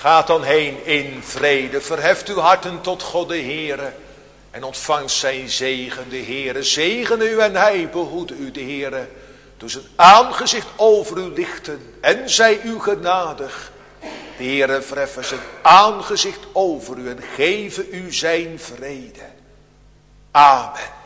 Speaker 2: Gaat dan heen in vrede. Verheft uw harten tot God de Heere. En ontvangt zijn zegen. De Heere zegene u en hij behoede u. De Heere doe zijn aangezicht over u lichten. En zij u genadig. De Heere verheffen zijn aangezicht over u. En geven u zijn vrede. Amen.